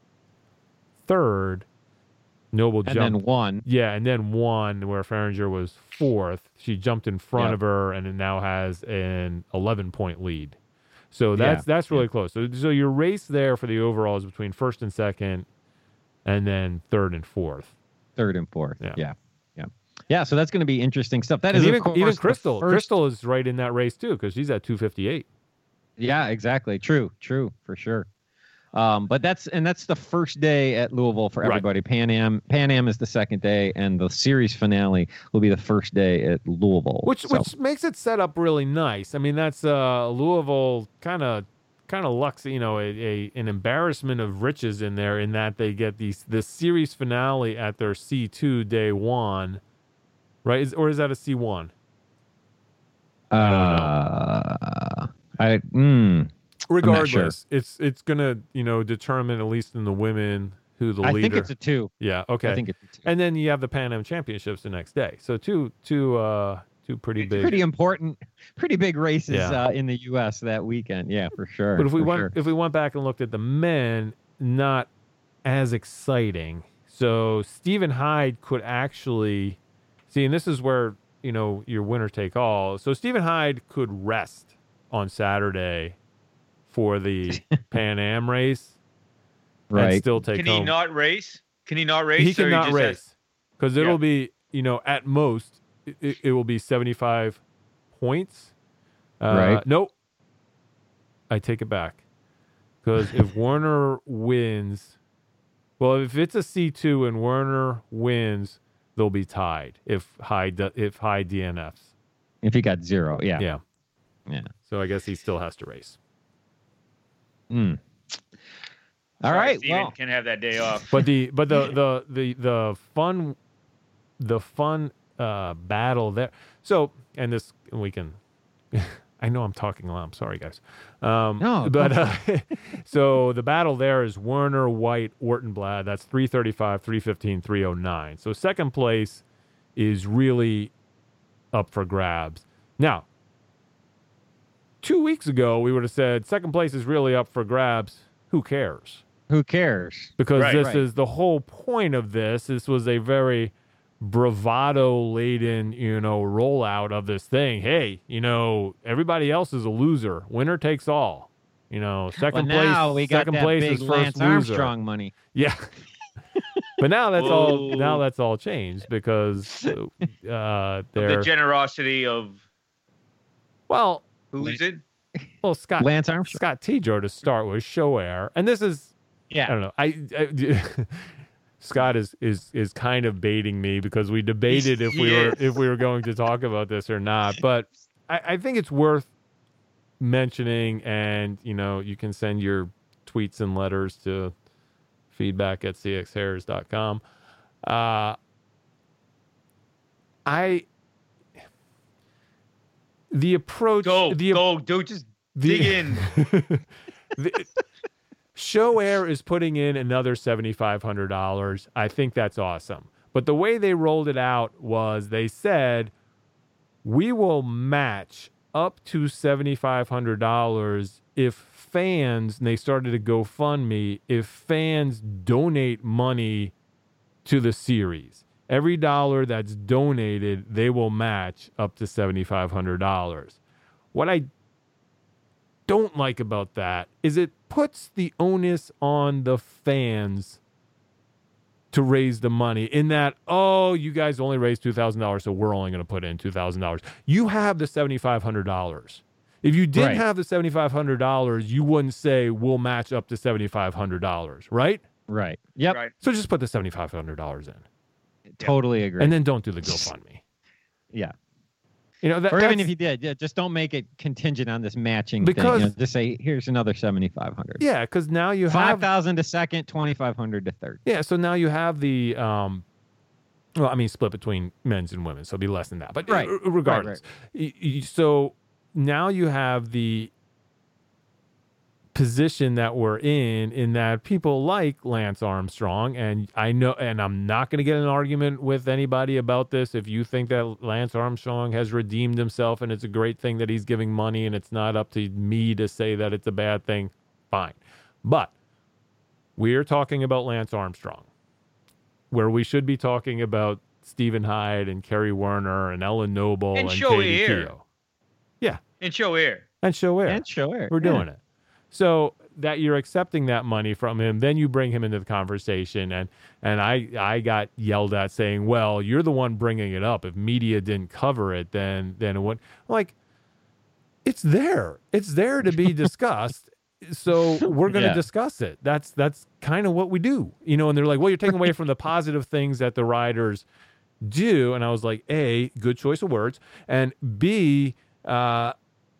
third, Noble And jumped. then one. Yeah, and then one where Faringer was fourth. She jumped in front Yep. of her, and it now has an eleven point lead. So Yeah, that's that's really close. So, so your race there for the overall is between first and second, and then third and fourth. Third and fourth. Yeah. Yeah. Yeah. Yeah. So that's going to be interesting stuff. That And is even of course, even the Crystal, first- Crystal is right in that race too, because she's at two fifty-eight. Yeah, exactly. True. True. For sure. Um, but that's and that's the first day at Louisville for Right. everybody. Pan Am Pan Am is the second day, and the series finale will be the first day at Louisville. Which So, which makes it set up really nice. I mean, that's uh, Louisville kind of kind of lucks, you know, a, a an embarrassment of riches in there, in that they get these the series finale at their C two day one, right? Is, or is that a C one? uh, I mm, Regardless, it's it's gonna, you know, determine, at least in the women, who the I leader. think it's a two. yeah, okay. I think it's a two. And then you have the Pan Am Championships the next day. So two two uh two pretty It's big. pretty important, pretty big races Yeah. uh, in the U S that weekend. Yeah, for sure. But if we for went sure. if we went back and looked at the men, not as exciting. So Stephen Hyde could actually see, and this is where, you know, your winner take all. So Stephen Hyde could rest on Saturday for the Pan Am race and right, still take Can home. he not race? Can he not race? He or he cannot just has- race, because it'll Yeah. be, you know, at most it, it, it will be seventy-five points. Uh, Right. Nope. I take it back, because if Werner wins, well, if it's a C two and Werner wins, they'll be tied. If Hyde do- if Hyde D N Fs, if he got zero, yeah, yeah. yeah. So I guess he still has to race. Mm. All Sorry, right, Steven well, can have that day off. But the but the the the the fun the fun uh battle there. So, and this we can I know I'm talking a lot. I'm sorry, guys. Um No, but uh, so the battle there is Werner, White, Ortenblad. That's three thirty-five, three fifteen, three oh nine. So second place is really up for grabs. Now, two weeks ago we would have said second place is really up for grabs. Who cares? who cares? Because Right, this right. is the whole point of this. This was a very bravado laden, you know, rollout of this thing. Hey, you know, everybody else is a loser. Winner takes all. You know, second well, place. now we got second that place big is first Lance loser. Armstrong money. Yeah. But now that's all. Whoa. Now that's all changed because uh, Of they're the generosity of well, who is it? well Scott Lance Armstrong. Scott Tidrow to start with, show air, and this is I Yeah. don't know. I, I Scott is is is kind of baiting me because we debated if we were Yes. if we were going to talk about this or not. But I, I think it's worth mentioning, and you know, you can send your tweets and letters to feedback at c x hairs dot com. Uh, I the approach Go, the go, dude, just the, dig in. the, Show Air is putting in another seventy-five hundred dollars. I think that's awesome. But the way they rolled it out was they said, we will match up to seventy-five hundred dollars if fans, and they started a GoFundMe, if fans donate money to the series. Every dollar that's donated, they will match up to seventy-five hundred dollars. What I don't like about that is it puts the onus on the fans to raise the money in that, oh, you guys only raised two thousand dollars, so we're only going to put in two thousand dollars. You have the seventy-five hundred dollars. If you didn't Right. have the seventy-five hundred dollars, you wouldn't say, we'll match up to seventy-five hundred dollars, right? Right. Yep. Right. So just put the seventy-five hundred dollars in. Totally agree. And then don't do the GoFundMe. yeah. You know, that, Or even that's- if you did, yeah, just don't make it contingent on this matching Because- thing. You know, just say, here's another seventy-five hundred. yeah, because now you Five have thousand to second, twenty-five hundred to third. Yeah, so now you have the, um, well, I mean, split between men's and women, so it'll be less than that. But Right. r- regardless, Y- y- so now you have the position that we're in, in that people like Lance Armstrong, and I know, and I'm not going to get in an argument with anybody about this. If you think that Lance Armstrong has redeemed himself and it's a great thing that he's giving money and it's not up to me to say that it's a bad thing, fine. But we're talking about Lance Armstrong, where we should be talking about Stephen Hyde and Kerry Werner and Ellen Noble And and, show Katie air. Keough. And show air. And show air. And show air. We're doing it. So that you're accepting that money from him, then you bring him into the conversation, and and I I got yelled at saying, well, you're the one bringing it up. If media didn't cover it, then then it would. Like, it's there. It's there to be discussed. So we're going to Yeah. discuss it. That's that's kind of what we do, you know. And they're like, well, you're taking away from the positive things that the riders do. And I was like, A, good choice of words, and B, uh,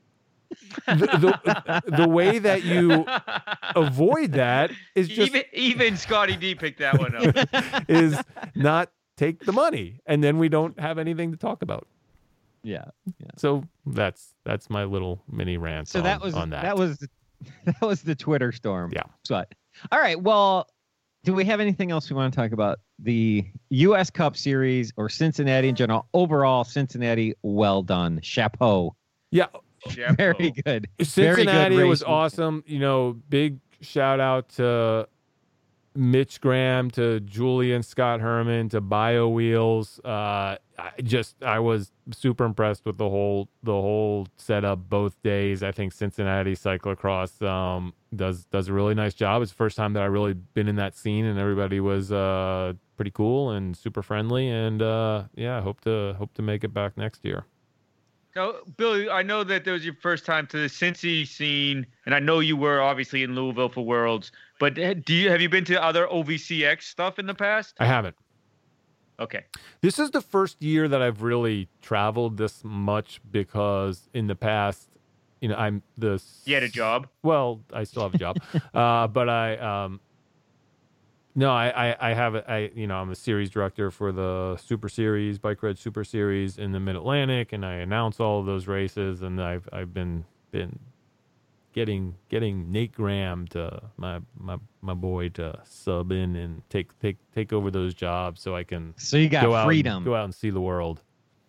the, the the way that you avoid that is just even even Scotty D picked that one up. is not take the money, and then we don't have anything to talk about. Yeah. So that's that's my little mini rant. So on, that was on that. that was that was the Twitter storm. Yeah. So, all right. Well, do we have anything else we want to talk about? The U S Cup Series or Cincinnati in general? Overall, Cincinnati, well done. Chapeau. yeah. Chapeau. Very good. Cincinnati Very good was race. awesome. You know, big shout out to Mitch Graham, to Julian Scott Herman, to Bio Wheels. Uh, I just I was super impressed with the whole the whole setup both days. I think Cincinnati cyclocross um, does does a really nice job. It's the first time that I really been in that scene, and everybody was uh, pretty cool and super friendly. And uh, yeah, hope to hope to make it back next year. So, Bill, I know that that was your first time to the Cincy scene, and I know you were obviously in Louisville for Worlds. But do you have you been to other O V C X stuff in the past? I haven't. Okay. This is the first year that I've really traveled this much because in the past, you know, I'm the. You had a job? Well, I still have a job, uh, but I, um, no, I, I, I have, a, I, you know, I'm a series director for the Super Series, Bike Red Super Series in the Mid Atlantic, and I announce all of those races, and I've, I've been, been getting, getting Nate Graham to my, my, my boy to sub in and take, take, take over those jobs so I can. So you got go out freedom. and, go out and see the world.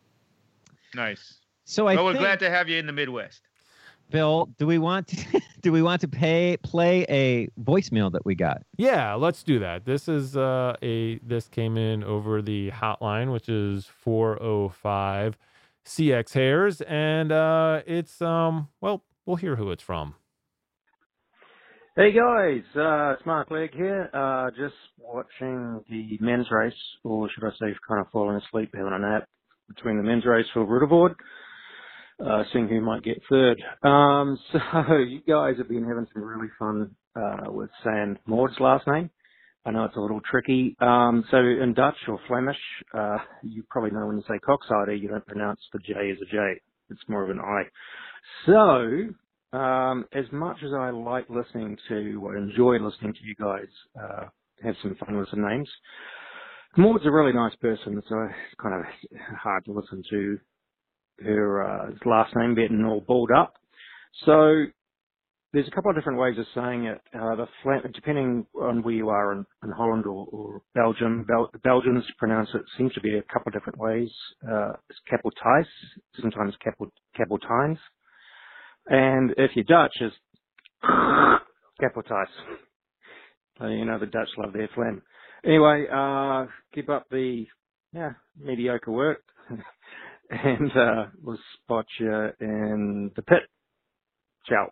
Nice. So I Well, we're think, glad to have you in the Midwest. Bill, do we want to, do we want to pay play a voicemail that we got? Yeah, let's do that. This is uh, a this came in over the hotline, which is four oh five C X Hairs, and uh, it's um well, we'll hear who it's from. Hey guys, uh, it's Mark Legg here. Uh, just watching the men's race, or should I say, kind of falling asleep, having a nap between the men's race for Ruddervoort, uh, seeing who might get third. Um, so you guys have been having some really fun uh, with saying Maud's last name. I know it's a little tricky. Um, so in Dutch or Flemish, uh, you probably know when you say Coxhider, you don't pronounce the J as a J. It's more of an I. So. Um, as much as I like listening to, or enjoy listening to you guys uh, have some fun with some names, Maud's a really nice person, so it's kind of hard to listen to her uh, last name getting all balled up. So there's a couple of different ways of saying it. Uh, the flat, depending on where you are in, in Holland or, or Belgium, Bel- the Belgians pronounce it seems to be a couple of different ways. Uh, it's Capeltijs, sometimes Capel Capeltijns. And if you're Dutch, it's Capeltijs. Uh, you know, the Dutch love their phlegm. Anyway, uh, keep up the, yeah, mediocre work. and, uh, we'll spot you in the pit. Ciao.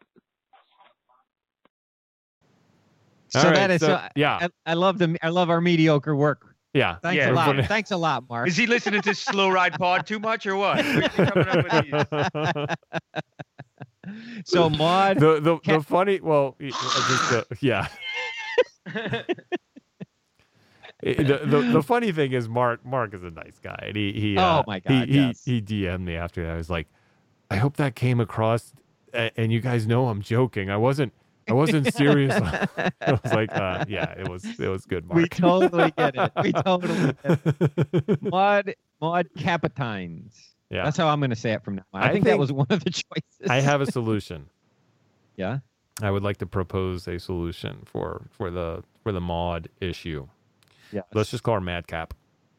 So All right, that is, so, uh, yeah. I, I love the, I love our mediocre work. Yeah. Thanks Yeah, a lot. everybody- Thanks a lot, Mark. Is he listening to Slow Ride Pod too much or what? Where's he coming up with these? So Maud, the the, Ca- the funny well y- just, uh, yeah It- the, the the funny thing is Mark Mark is a nice guy and he he uh, Oh, my God, he, he yes. he D M'd me after that. I was like, I hope that came across and, and you guys know I'm joking. I wasn't I wasn't serious. I was like, uh, yeah, it was it was good, Mark. we totally get it. We totally get it. Maud, Maud Capetines. Yeah. That's how I'm going to say it from now on. I, I think, that think- was one of the choices. I have a solution. Yeah. I would like to propose a solution for for the for the Maud issue. Yeah. Let's just call her Madcap.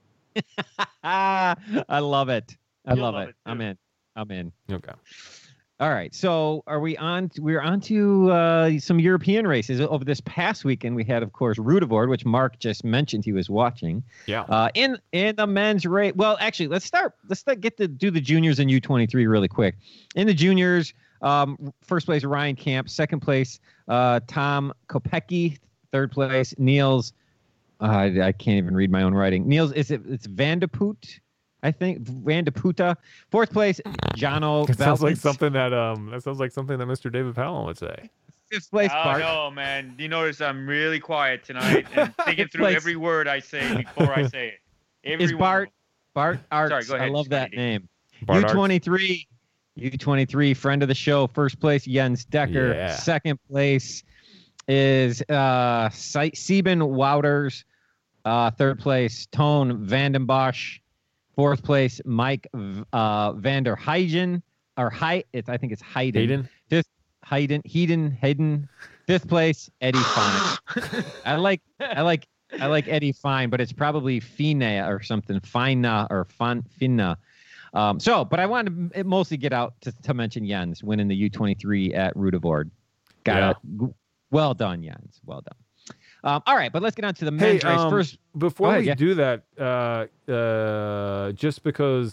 I love it. I You'll love, love it. it, I'm too. in. I'm in. Okay. All right. So are we on? We're on to uh, some European races. Over this past weekend, we had, of course, Ruddervoort, which Mark just mentioned he was watching. Yeah. Uh, in in the men's race. Well, actually, let's start. Let's start, get to do the juniors and U twenty-three really quick. In the juniors, um, first place Ryan Camp, second place uh, Tom Kopecky, third place Niels. Uh, I, I can't even read my own writing. Niels, is it? It's Vandepoot. I think Vandeputa. Fourth place, Jono. It sounds like Belkins. something that um that sounds like something that Mister David Powell would say. Fifth place, Oh Bart. no, man! You notice I'm really quiet tonight and thinking Fifth through place. every word I say before I say it. Every Is one of Bart them. Bart Arts? Sorry, go ahead, I love that Scotty. name. Bart U Arts. twenty-three, U twenty-three, friend of the show. First place, Jens Decker. Yeah. Second place is uh, Sie- Sieben Wouters. Uh, third place, Toon Vandenbosch. Fourth place, Mike uh, van der Heijden. Or He- it's, I think it's Heiden. Hayden. Fifth, Heiden. Heiden. Hayden. Fifth place, Eddie Fine. I like, I like, I like Eddie Fine, but it's probably Fina or something. Fina or Fin, Finna. Um, so, but I wanted to mostly get out to, to mention Jens winning the U twenty-three at Ruddervoort. Got it. Well done, Jens. Well done. Um, all right, but let's get on to the men's Hey, race um, first. Before Go ahead, we yeah. do that, uh, uh, just because,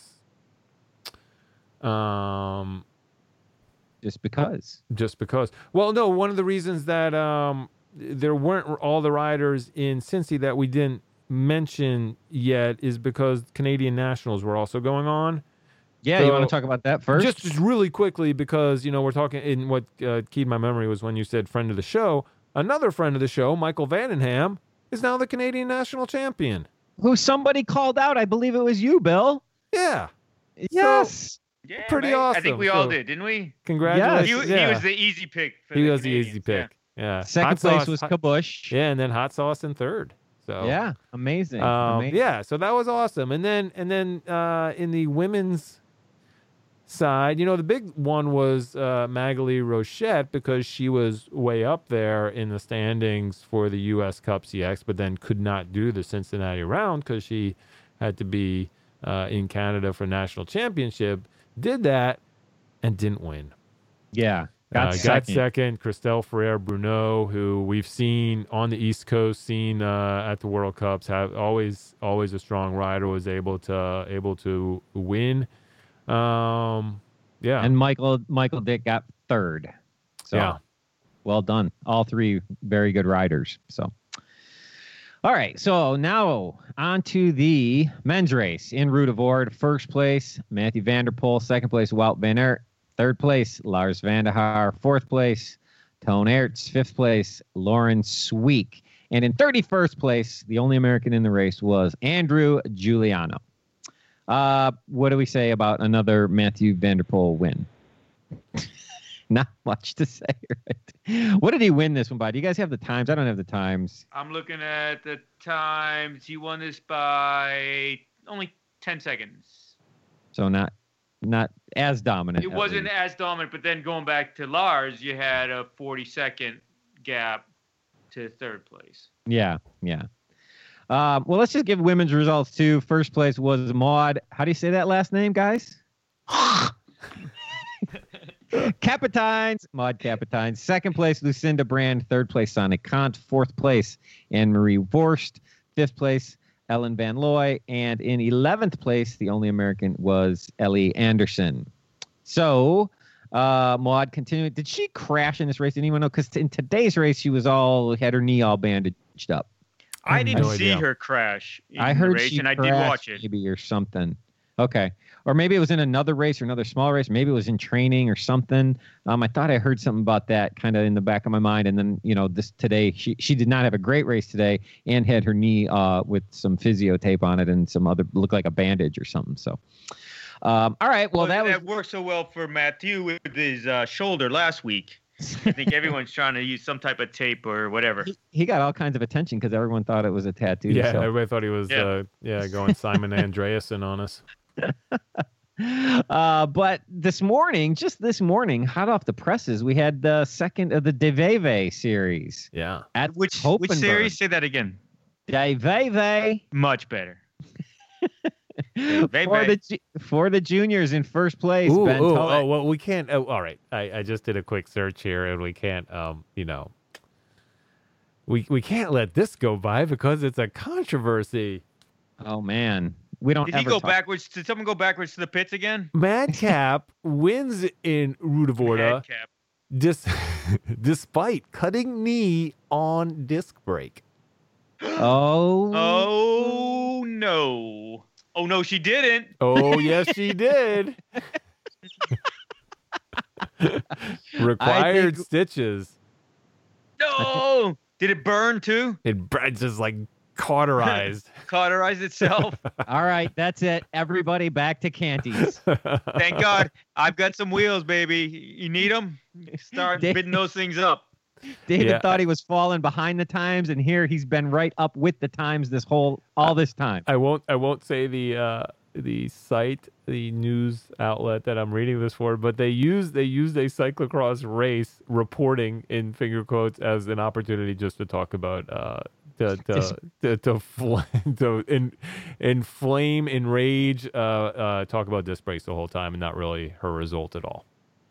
um, Just because. just because. Well, no, one of the reasons that um there weren't all the riders in Cincy that we didn't mention yet is because Canadian Nationals were also going on. Yeah, you So, want to talk about that first? Just, just really quickly, because, you know, we're talking in what uh, keyed my memory was when you said friend of the show. Another friend of the show, Michael Vandenham, is now the Canadian national champion. Who somebody called out. I believe it was you, Bill. Yeah. Yes. Yeah, Pretty man. I awesome. think we all So- did, didn't we? Congratulations. He, yeah. he was the easy pick. For He the was the Canadians, easy pick. Yeah. Second Hot place sauce- was hot- Kabush. Yeah, and then hot sauce in third. So Yeah, amazing. um, amazing. yeah, so that was awesome. And then and then uh, in the women's side, you know, the big one was uh, Magali Rochette, because she was way up there in the standings for the U S Cup C X, but then could not do the Cincinnati round because she had to be uh, in Canada for national championship. Did that and didn't win. Yeah. Got Uh, second. got second. Christelle Ferrer Bruno, who we've seen on the East Coast, seen uh, at the World Cups, have always always a strong rider, was able to able to win. Um, yeah, And Michael Michael Dick got third. So yeah, Well done. All three very good riders. So, all right. So now on to the men's race in Rudevord. First place, Matthew van der Poel. Second place, Wout van Aert. Third place, Lars van der Haar. Fourth place, Toon Aerts. Fifth place, Lauren Sweeck. And in thirty-first place, the only American in the race was Andrew Giuliano. Uh, what do we say about another Matthew van der Poel win? Not much to say, right? What did he win this one by? Do you guys have the times? I don't have the times. I'm looking at the times. He won this by only ten seconds. So not not as dominant. It wasn't as dominant, but then going back to Lars, you had a forty-second gap to third place. Yeah, yeah. Um, well, let's just give women's results too. First place was Maud. How do you say that last name, guys? Capitines, Maud Capitines. Second place, Lucinda Brand. Third place, Sonic Kant. Fourth place, Anne-Marie Vorst. Fifth place, Ellen Van Looy. And in eleventh place, the only American was Ellie Anderson. So, uh, Maud continued. Did she crash in this race? Anyone know? Because in today's race, she was all, had her knee all bandaged up. I didn't no see idea. her crash in I heard the race, she and I crashed, did watch it. maybe, or something. Okay. Or maybe it was in another race or another small race. Maybe it was in training or something. Um, I thought I heard something about that kind of in the back of my mind. And then, you know, this today, she, she did not have a great race today and had her knee uh, with some physio tape on it and some other, looked like a bandage or something. So, um, all right. Well, Well, that, that was, worked so well for Matthew with his uh, shoulder last week. I think everyone's trying to use some type of tape or whatever. he, he got all kinds of attention because everyone thought it was a tattoo. Yeah, so. everybody thought he was Yeah. uh, yeah going Simon Andreasen on us. Uh, but this morning, just this morning, hot off the presses, we had the second of the De Veve series Yeah. at Which which Koppenberg. series? Say that again. De Veve Much better. for Veve. the ju- for the juniors in first place. Ooh, Ben ooh, Tullett. oh well, we can't. Oh, all right, I, I just did a quick search here, and we can't. Um, you know, we we can't let this go by because it's a controversy. Oh man, we don't. Did he ever go talk- backwards? Did someone go backwards to the pits again? Madcap wins in Rudevorda Madcap. dis- despite cutting knee on disc brake. Oh, Oh no! Oh no, she didn't. Oh yes, she did. Required think- stitches. No! Did it burn too? It br- just like cauterized. Cauterized itself? all right, that's it. Everybody back to Canties. Thank God. I've got some wheels, baby. You need them? Start Dave- bidding those things up. David Yeah. thought he was falling behind the times, and here he's been right up with the times this whole all this time. I won't. I won't say the uh, the site, the news outlet that I'm reading this for, but they use they used a cyclocross race reporting in finger quotes as an opportunity just to talk about uh, to to Just- to to, fl- to in, inflame, enrage, uh, uh, talk about disc brakes the whole time, and not really her result at all.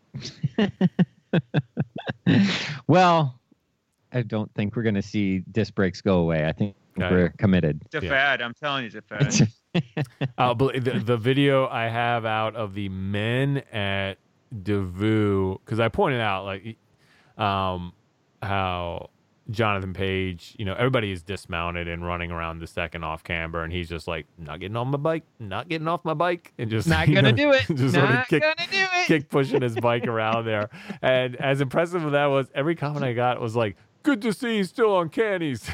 Well, I don't think we're going to see disc brakes go away. I think Yeah. we're committed. It's a Yeah. fad. I'm telling you, it's a fad. Uh, but the, the video I have out of the men at Davao, because I pointed out like um, how Jonathan Page, you know, everybody is dismounted and running around the second off camber, and he's just like, not getting on my bike, not getting off my bike, and just Not you gonna know, do it. just sort of Not kick, gonna do it. kick pushing his bike around there. And as impressive as that was, every comment I got was like, good to see he's still on cannies.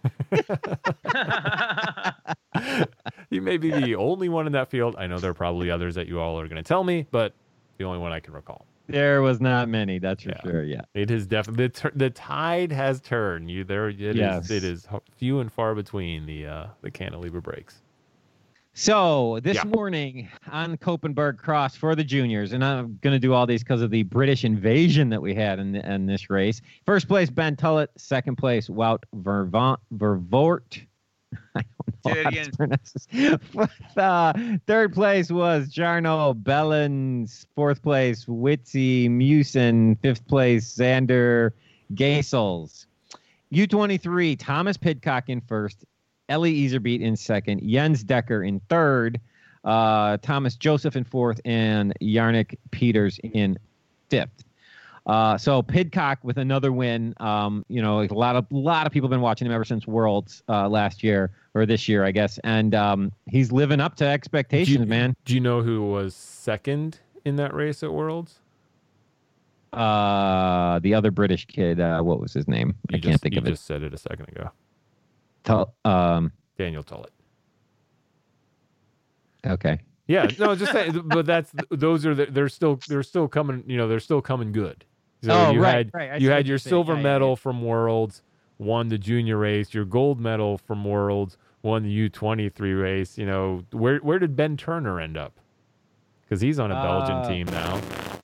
He may be the only one in that field. I know there are probably others that you all are going to tell me, but the only one I can recall. There was not many, that's for Yeah. sure. Yeah. It is definitely the, tur- the tide has turned. You there? It is. Yes. It is h- few and far between the uh, the cantilever breaks. So this Yeah. morning on Koppenberg Cross for the juniors, and I'm going to do all these because of the British invasion that we had in, the, in this race. First place, Ben Tullett. Second place, Wout Vervont, Vervoort. I don't know Say it how again. to pronounce this. uh, third place was Jarno Bellens. Fourth place, Witzy Musen. Fifth place, Xander Gasels. U twenty-three, Thomas Pidcock in first. Ellie Iserbeat in second, Jens Decker in third, uh, Thomas Joseph in fourth, and Yarnik Peters in fifth. Uh, so Pidcock with another win. Um, you know, a lot of a lot of people have been watching him ever since Worlds uh, last year or this year, I guess, and um, he's living up to expectations, do you, man. Do you know who was second in that race at Worlds? Uh, the other British kid, uh, what was his name? You I just, can't think you of it. just said it a second ago. Tull- um, Daniel Tullett. okay. Yeah, no, just say, but that's those are the, they're still they're still coming. You know, they're still coming good. So Oh, you right, had right. I you see had what your you're saying. silver Yeah, yeah, medal yeah. from Worlds, won the junior race. Your gold medal from Worlds, won the U twenty-three race. You know, where where did Ben Turner end up? Because he's on a Belgian Uh, team now.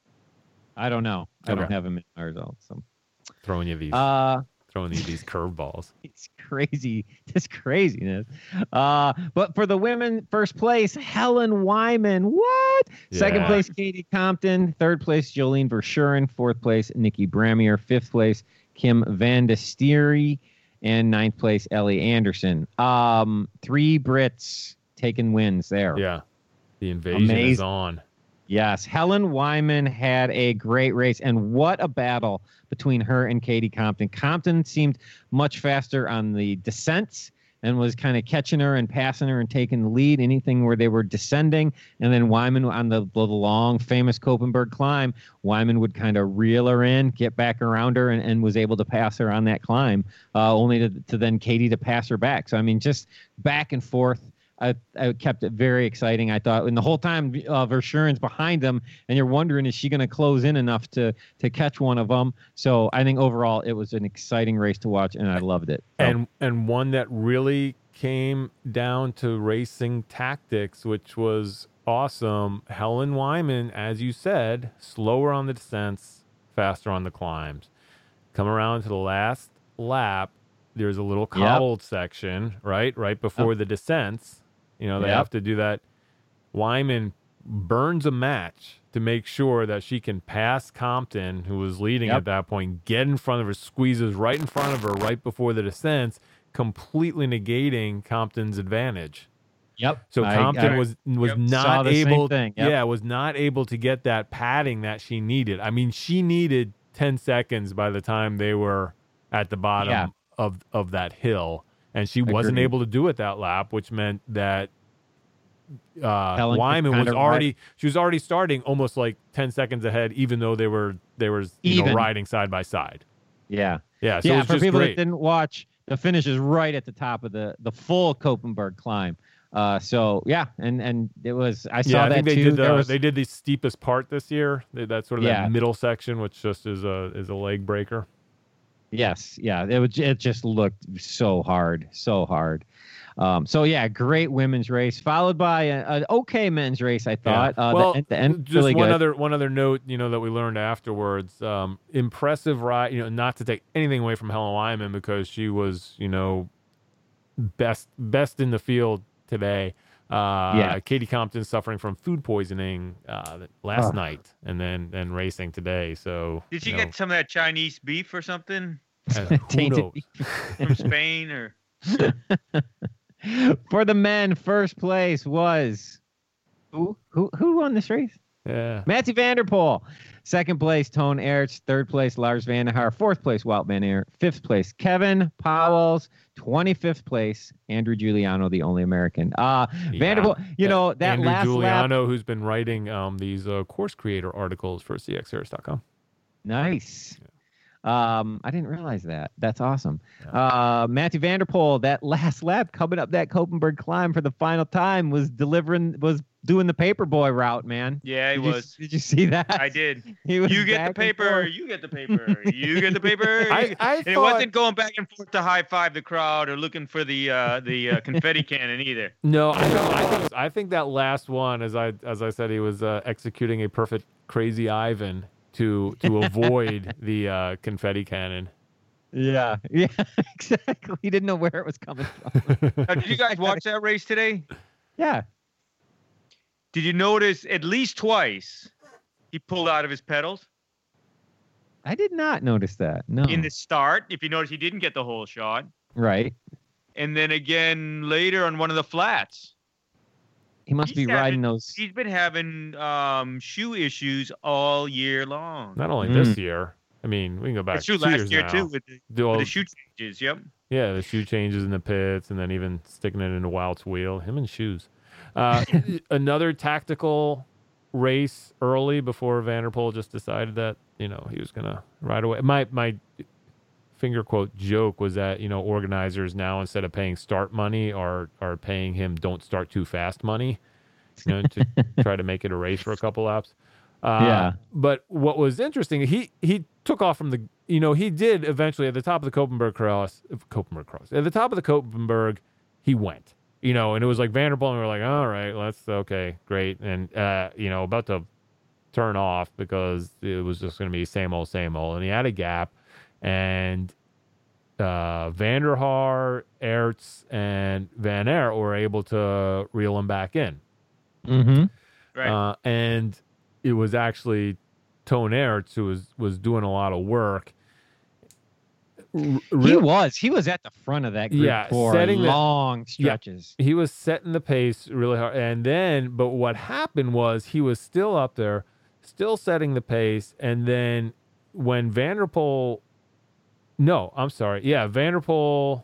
I don't know. I don't Okay. have him in my results. So. Throwing you these Uh, throwing you these curveballs. it's crazy. This craziness. Uh, but for the women, first place, Helen Wyman. What? Second Yeah. place, Katie Compton. Third place, Jolene Verschuren. Fourth place, Nikki Bramier. Fifth place, Kim Van de Steere. And ninth place, Ellie Anderson. Um, three Brits taking wins there. Yeah, the invasion is Amazing. on. Yes, Helen Wyman had a great race, and what a battle between her and Katie Compton. Compton seemed much faster on the descents and was kind of catching her and passing her and taking the lead, anything where they were descending. And then Wyman on the, the long, famous Koppenberg climb, Wyman would kind of reel her in, get back around her, and, and was able to pass her on that climb, uh, only to, to then Katie to pass her back. So, I mean, just back and forth. I, I kept it very exciting. I thought, and the whole time uh, Verschuren's behind them, and you're wondering, is she going to close in enough to to catch one of them? So I think overall it was an exciting race to watch, and I loved it. So, And and one that really came down to racing tactics, which was awesome. Helen Wyman, as you said, slower on the descents, faster on the climbs. Come around to the last lap, there's a little cobbled section, right? Right before Yep. the descents. You know, they Yep. have to do that. Wyman burns a match to make sure that she can pass Compton, who was leading Yep. at that point, get in front of her, squeezes right in front of her right before the descents, completely negating Compton's advantage. yep. So I- Compton I- was was Yep. not Saw the same able, thing, yep. yeah, was not able to get that padding that she needed. I mean, she needed ten seconds by the time they were at the bottom Yeah. of of that hill, and she wasn't Agreed. able to do it that lap, which meant that uh, Helen could Wyman was kinda already ride- she was already starting almost like ten seconds ahead, even though they were they were you know, Even. riding side by side. yeah. Yeah, so it yeah, was for just people great. that didn't watch, the finish is right at the top of the the full Koppenberg climb. Uh, so yeah, and and it was I saw yeah, I that think they too. did There the was- they did the steepest part this year. They- That sort of Yeah. that middle section, which just is a is a leg breaker. Yes, yeah, it was. It just looked so hard, so hard. Um, so yeah, great women's race, followed by a- an okay men's race. I thought. Yeah. Uh, well, the, at the end, just really one good. other one other note, you know, that we learned afterwards. Um, impressive ride. You know, not to take anything away from Helen Wyman because she was, you know, best best in the field today. Uh, Yeah. Katie Compton suffering from food poisoning uh, last Oh. night, and then and racing today. So Did she you know, get some of that Chinese beef or something uh, who Tainted knows? from Spain or? For the men, first place was who? Who? Who won this race? Yeah. Matthew Vanderpool. Second place, Tone Ertz. Third place, Lars Van der Haar. Fourth place, Wout Van Aert. Fifth place, Kevin Powells. twenty-fifth place, Andrew Giuliano, the only American. Uh, Yeah. Vanderpool, you know, that Andrew last lap. Giuliano, who's been writing um, these uh, course creator articles for C X Harris dot com. Nice. Um, I didn't realize that. That's awesome. Uh, Matthew Vanderpool, that last lap coming up that Koppenberg climb for the final time was delivering, was doing the paperboy route, man. Yeah, he Did you, was. did you see that? I did. He was You get the back and paper. forth. You get the paper. You get the paper. I, I And it thought, wasn't going back and forth to high five the crowd or looking for the uh, the uh, confetti cannon either. no, I, don't, I, think, I think that last one, as I as I said, he was uh, executing a perfect crazy Ivan to to avoid the uh, confetti cannon. Yeah, yeah, exactly. He didn't know where it was coming from. Now, did you guys watch that race today? Yeah. Did you notice at least twice he pulled out of his pedals? I did not notice that. No. In the start, if you notice, he didn't get the whole shot. Right. And then again later on one of the flats. He must He's be having- riding those. He's been having um, shoe issues all year long. Not only Mm. this year. I mean, we can go back That's true. two Last years year now. too with the, The with old- the shoe changes. Yep. Yeah, the shoe changes in the pits, and then even sticking it into Wout's wheel. Him and shoes. Uh, another tactical race early before Vanderpool just decided that you know he was gonna ride away. My my finger quote joke was that you know organizers now instead of paying start money are are paying him don't start too fast money, you know, to try to make it a race for a couple laps. Uh, Yeah. But what was interesting, he he took off from the, you know, he did eventually at the top of the Koppenberg cross, Koppenberg cross, at the top of the Koppenberg, he went, you know, and it was like Vanderpool, and we were like, all right, let's, okay, great. And, uh, you know, about to turn off because it was just going to be same old, same old. And he had a gap, and uh, Vanderhaar, Ertz, and Van Aert were able to reel him back in. Mm-hmm. Right. Uh, and it was actually Tone Ertz who was, was doing a lot of work. R- He real- was. He was at the front of that group Yeah, for setting the- long stretches. he was setting the pace really hard. And then, but what happened was he was still up there, still setting the pace. And then when Vanderpool, no, I'm sorry. Yeah, Vanderpool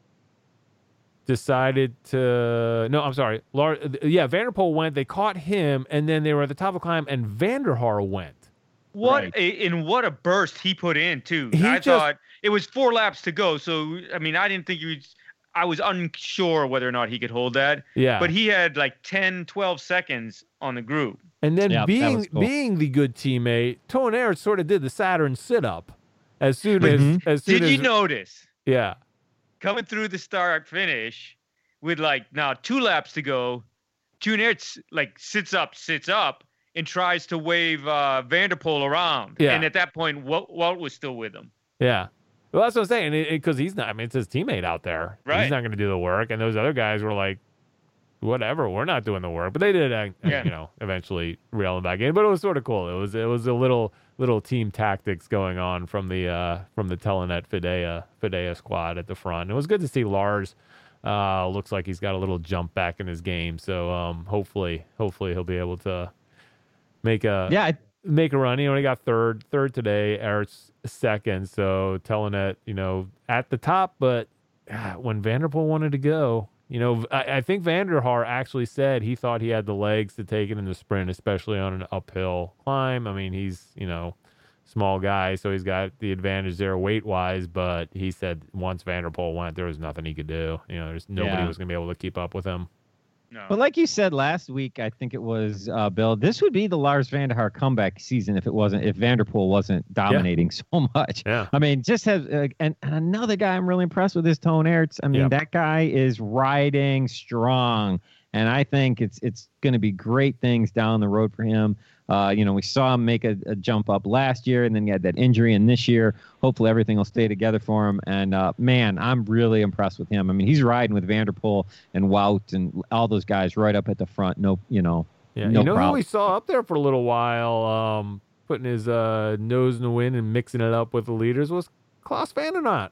decided to, no, I'm sorry. Lar, yeah, Vanderpool went, they caught him, and then they were at the top of the climb, and Vanderhaar went. What Right. a, in what a burst he put in too. He I just- thought it was four laps to go, so I mean I didn't think he was. I was unsure whether or not he could hold that, Yeah. but he had like ten, twelve seconds on the group. And then Yep, that being was cool. being the good teammate, Tone Ertz sort of did the Saturn sit up as soon But as Mhm. as soon Did as you notice yeah. coming through the start finish with like now two laps to go, Tune Ertz like sits up, sits up, and tries to wave uh, Vanderpool around. Yeah. And at that point, Walt, Walt was still with him. Yeah. Well, that's what I'm saying. Because he's not, I mean, it's his teammate out there. He's Right. not going to do the work. And those other guys were like, whatever, we're not doing the work. But they did, uh, Yeah. you know, eventually reel him back in. But it was sort of cool. It was it was a little little team tactics going on from the uh, from the Telenet Fidea Fidea squad at the front. It was good to see Lars. Uh, looks like he's got a little jump back in his game. So um, hopefully, hopefully he'll be able to make a Yeah, I- make a run. He only got third, third today. Ertz second. So Telenet, you know, at the top. But ah, when Vanderpool wanted to go, you know, I, I think Vanderhaar actually said he thought he had the legs to take it in the sprint, especially on an uphill climb. I mean, he's, you know, small guy, so he's got the advantage there weight wise. But he said once Vanderpool went, there was nothing he could do. You know, there's nobody Yeah. was going to be able to keep up with him. No. But like you said last week, I think it was uh, Bill. This would be the Lars Vanderhaar comeback season if it wasn't if Vanderpool wasn't dominating so much. Yeah. I mean, just has uh, and, and another guy I'm really impressed with is Tone Ertz. I mean, Yep. that guy is riding strong, and I think it's it's going to be great things down the road for him. Uh, you know, we saw him make a, a jump up last year, and then he had that injury. And this year, hopefully, everything will stay together for him. And uh, man, I'm really impressed with him. I mean, he's riding with Vanderpool and Wout and all those guys right up at the front. No, you know, Yeah, no you know who problem. we saw up there for a little while, um, putting his uh, nose in the wind and mixing it up with the leaders was Klaus Vandernaut.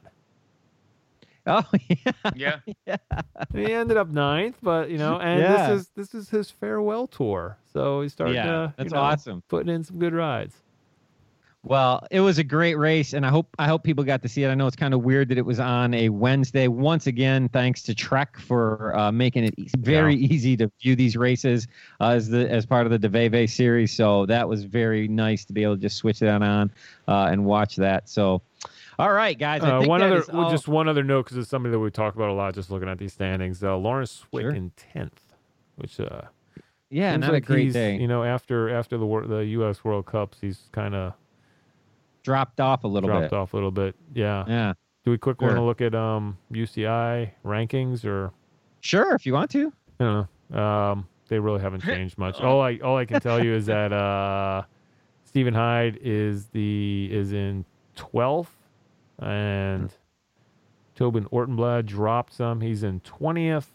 Oh yeah, Yeah. He ended up ninth, but you know, and Yeah. this is this is his farewell tour, so he's starting yeah, to that's you know, awesome. putting in some good rides. Well, it was a great race, and I hope I hope people got to see it. I know it's kind of weird that it was on a Wednesday. Once again, thanks to Trek for uh, making it e- very easy to view these races uh, as the as part of the DeVeve series. So that was very nice to be able to just switch that on uh, and watch that. So, all right, guys. I Uh, think one that other, is all- just one other note because it's something that we talk about a lot. Just looking at these standings, uh, Lawrence Swick Sure. in tenth, which uh, yeah, seems not like a great he's, day. You know, after after the wor- the U S World Cups, he's kind of Dropped off a little dropped bit. off a little bit. Yeah. Yeah, Do we quick want to Sure. look at um, U C I rankings or? sure, if you want to. I don't know. Um, they really haven't changed much. All I all I can tell you is that uh, Stephen Hyde is the is in twelfth, and Tobin Ortenblad dropped some. He's in twentieth.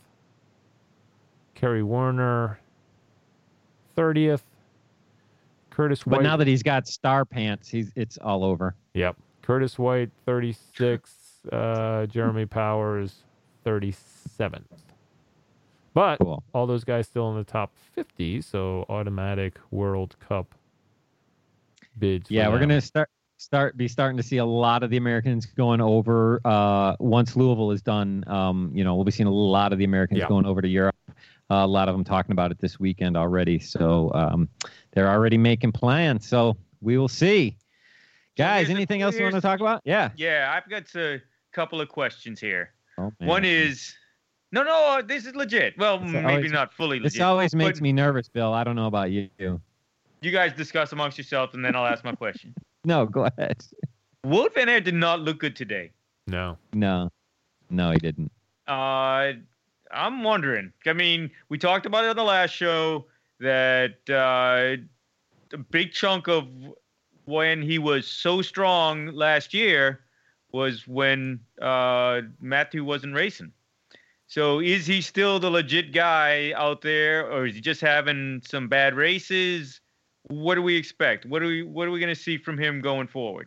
Kerry Warner thirtieth. Curtis White. But now that he's got star pants, he's it's all over. Yep. Curtis White thirty-sixth. Uh, Jeremy Powers thirty-seventh. But Cool. all those guys still in the top fifty, so automatic World Cup bids. for Yeah, we're them. gonna start start be starting to see a lot of the Americans going over. Uh, once Louisville is done, um, you know, we'll be seeing a lot of the Americans Yeah. going over to Europe. Uh, a lot of them talking about it this weekend already. So um, they're already making plans. So we will see. Guys, here's a- anything else you want to here's- talk about? Yeah. Yeah, I've got a couple of questions here. Oh, man. One is, no, no, uh, this is legit. Well, This maybe always- not fully legit. This always but makes me nervous, Bill. I don't know about you. You guys discuss amongst yourselves, and then I'll ask my question. No, go ahead. Wout Van Aert did not look good today. No. No, no, he didn't. Uh, I'm wondering. I mean, we talked about it on the last show that uh, a big chunk of when he was so strong last year was when uh, Matthew wasn't racing. So is he still the legit guy out there, or is he just having some bad races? What do we expect? What are we What are we going to see from him going forward?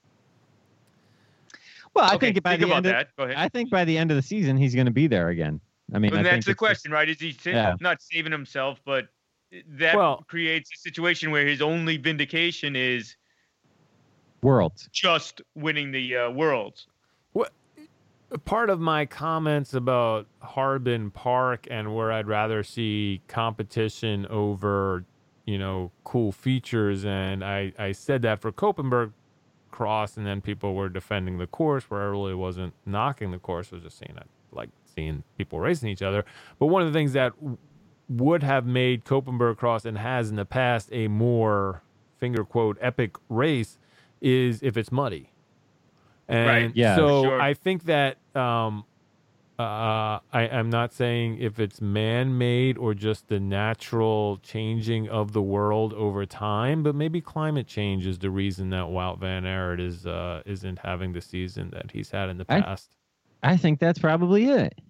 Well, I Okay, think by think the about end of, that. Go ahead. I think by the end of the season he's going to be there again. I mean, And I that's think the it's just- question, right? Is he sa- Yeah. not saving himself, but that Well- creates a situation where his only vindication is Worlds. just winning the uh, Worlds. Part of my comments about Harbin Park and where I'd rather see competition over, you know, cool features, and I, I said that for Koppenberg Cross, and then people were defending the course, where I really wasn't knocking the course. I was just saying I like seeing people racing each other. But one of the things that w- would have made Koppenberg Cross, and has in the past, a more finger quote epic race is if it's muddy. And Right. Yeah, so sure. I think that um, uh, I, I'm not saying if it's man-made or just the natural changing of the world over time, but maybe climate change is the reason that Wout Van Aert is uh, isn't having the season that he's had in the I- past. I think that's probably it.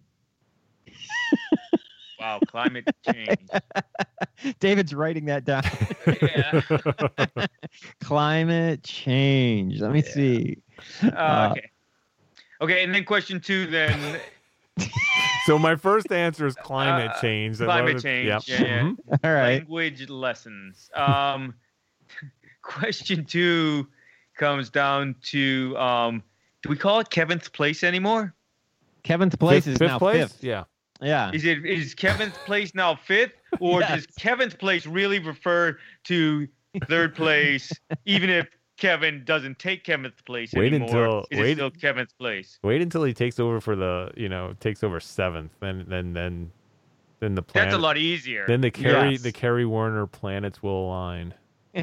Wow, climate change. David's writing that down. Yeah. Climate change. Let me Yeah. see. Uh, Uh, okay. Okay, and then question two then. So my first answer is climate Uh, change. I climate love it. change, Yep. yeah, yeah. Mhm. All right. Language lessons. Um, question two comes down to um, do we call it Kevin's Place anymore? Kevin's place Fifth- is fifth now place? fifth. Yeah. Yeah. Is it is Kevin's Place now fifth, or Yes. does Kevin's Place really refer to third place, even if Kevin doesn't take Kevin's Place Wait anymore? until- is wait- it still Kevin's Place? Wait until he takes over for the, you know, takes over seventh, then then then then the planet, That's a lot easier. Then the Kerry Yes. the Kerry Warner planets will align.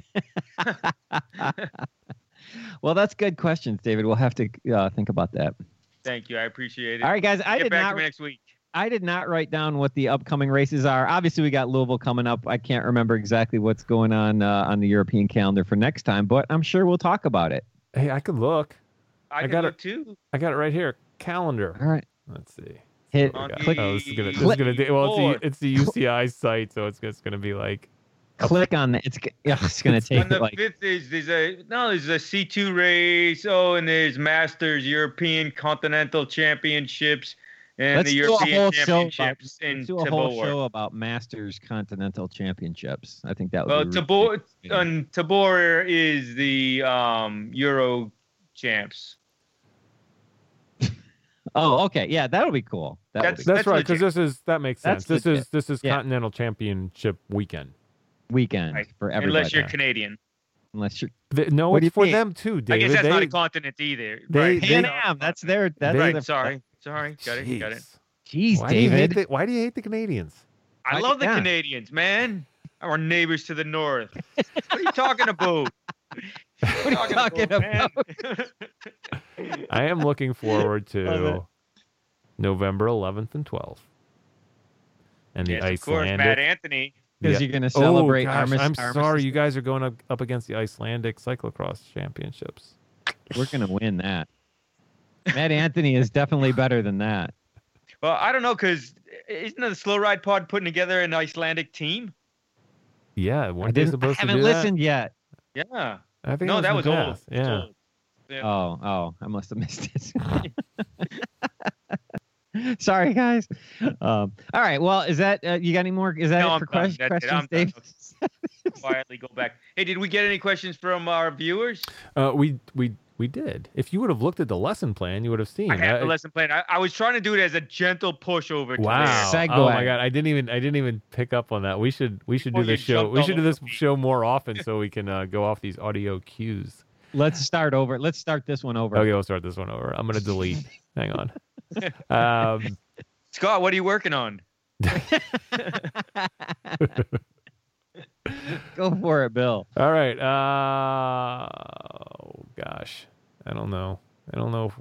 Well, that's good questions, David. We'll have to uh, think about that. Thank you. I appreciate it. All right, guys. I Get did back not. to me next week. I did not write down what the upcoming races are. Obviously, we got Louisville coming up. I can't remember exactly what's going on uh, on the European calendar for next time, but I'm sure we'll talk about it. Hey, I could look. I, I can got look too. I got it right here. Calendar. All right. Let's see. Hit What we got? click Oh, this is gonna, this is click- gonna do, well, Four. it's the, it's the U C I site, so it's it's gonna be like click on the. It's g- yeah, it's gonna take On the like fifth is there's a no there's a C two race. Oh, and there's Masters, European Continental Championships, and let's the do a European whole show. About, Championships in let's do a whole Tabor. show about Masters Continental Championships. I think that would Well, be Tabor really interesting. and Tabor is the um, Euro champs. Oh, okay. Yeah, that'll be cool. That That's- would be that's, That's right because legit. this is that makes sense. That's This is legit. this is Yeah. Continental Championship weekend. weekend Right. for everybody. Unless you're Canadian. Unless you're The, no, What do it's you for mean? them too, I David. guess that's they, not a continent either. they- right. they- Pan Am. That's their. That's They- their, Sorry. Sorry. Got it. Got it. Jeez. Jeez, Why do, you hate David. the, why do you hate the Canadians? I I- love the yeah. Canadians, man. Our neighbors to the north. What are you talking about? What are you talking man? I am looking forward Love to November eleventh and twelfth, and the yes, of course, Icelandic. Matt Anthony. Because Yeah. you're gonna celebrate. Oh, gosh, armis- I'm armistice. sorry, you guys are going up, up against the Icelandic cyclocross championships. We're gonna win that. Matt Anthony is definitely better than that. Well, I don't know, because isn't the Slow Ride Pod putting together an Icelandic team? Yeah, I weren't they didn't. I supposed to haven't do that? listened yet. Yeah. I think No, it that in was the old. past. It's Yeah. old. Yeah. Oh, oh, I must have missed it. Sorry, guys. Um, all right. Well, is that uh, you got any more? Is that No, it I'm for done. que- That's it. questions, I'm Dave? done. Quietly go back. Hey, did we get any questions from our viewers? Uh, we we we did. If you would have looked at the lesson plan, you would have seen. I have Uh, the lesson plan. I, I was trying to do it as a gentle push over to Wow! Segue. Oh my god! I didn't even I didn't even pick up on that. We should we should Oh, do this you show. jumped We all should do over this me. show more often so we can uh, go off these audio cues. Let's start over. Let's start this one over. Okay, we'll start this one over. I'm gonna delete. Hang on. Um, Scott, what are you working on? Go for it, Bill. all right. Uh, oh gosh, I don't know. I don't know. If,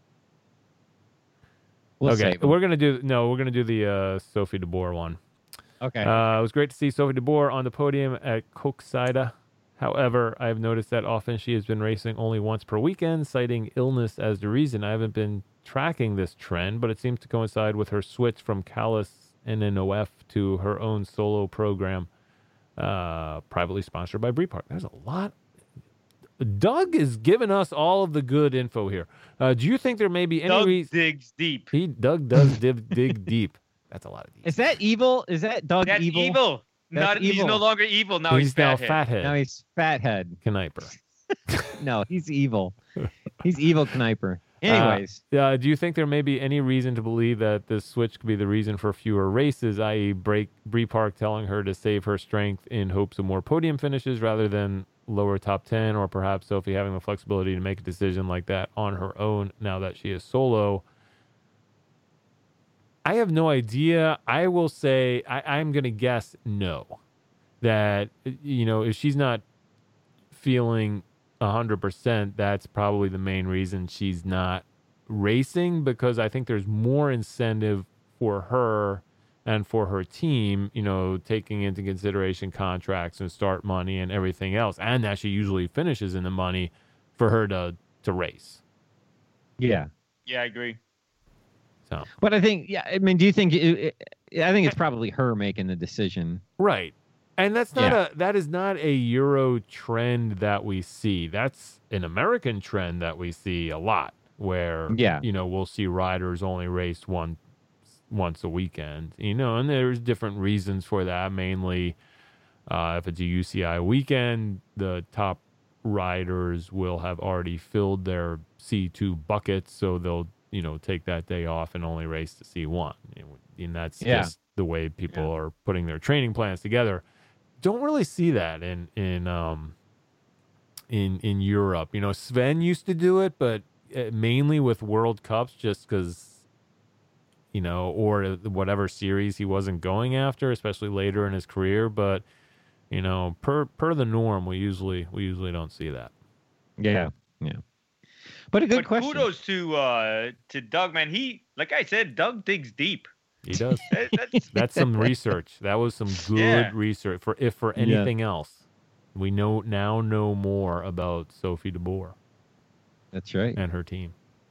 We'll okay, save 'em. we're gonna do no. We're gonna do the uh, Sophie DeBoer one. Okay. Uh, it was great to see Sophie DeBoer on the podium at Koksijde. However, I've noticed that often she has been racing only once per weekend, citing illness as the reason. I haven't been tracking this trend, but it seems to coincide with her switch from Callis N N O F to her own solo program, uh, privately sponsored by Bree Park. There's a lot. Doug is giving us all of the good info here. Uh, do you think there may be any Doug reason? digs deep. He Doug does div, dig deep. That's a lot of deep. Is that evil? Is that Doug That's evil? evil. That's Not he's evil. no longer evil. Now he's, he's now fathead. fathead. No, he's fathead. Kniper. No, he's evil. He's evil Kniper. Anyways, Uh, uh, do you think there may be any reason to believe that this switch could be the reason for fewer races, that is, break Bree Park telling her to save her strength in hopes of more podium finishes rather than lower top ten, or perhaps Sophie having the flexibility to make a decision like that on her own now that she is solo? I have no idea. I will say I, I'm going to guess no. That, you know, if she's not feeling one hundred percent, that's probably the main reason she's not racing, because I think there's more incentive for her and for her team, you know, taking into consideration contracts and start money and everything else, and that she usually finishes in the money, for her to to race. yeah. Yeah, I agree. So But I think, yeah. I mean, do you think? It, it, I think it's probably her making the decision. right. And that's not Yeah. a that is not a Euro trend that we see. That's an American trend that we see a lot, where Yeah. you know, we'll see riders only race one once a weekend. You know, and there's different reasons for that. Mainly, uh, if it's a U C I weekend, the top riders will have already filled their C two buckets, so they'll, you know, take that day off and only race the C one. And that's Yeah. just the way people Yeah. are putting their training plans together. Don't really see that in in um in in Europe. You know, Sven used to do it, but uh, mainly with World Cups, just because, you know, or whatever series he wasn't going after, especially later in his career. But you know, per per the norm, we usually we usually don't see that. Yeah. Yeah. But a good But question. kudos to uh to Doug, man. He, like I said, Doug digs deep. He does. That- that's That's some research. That was some good Yeah. research. For if for Yeah. anything else, we know now know more about Sophie DeBoer That's right. and her team.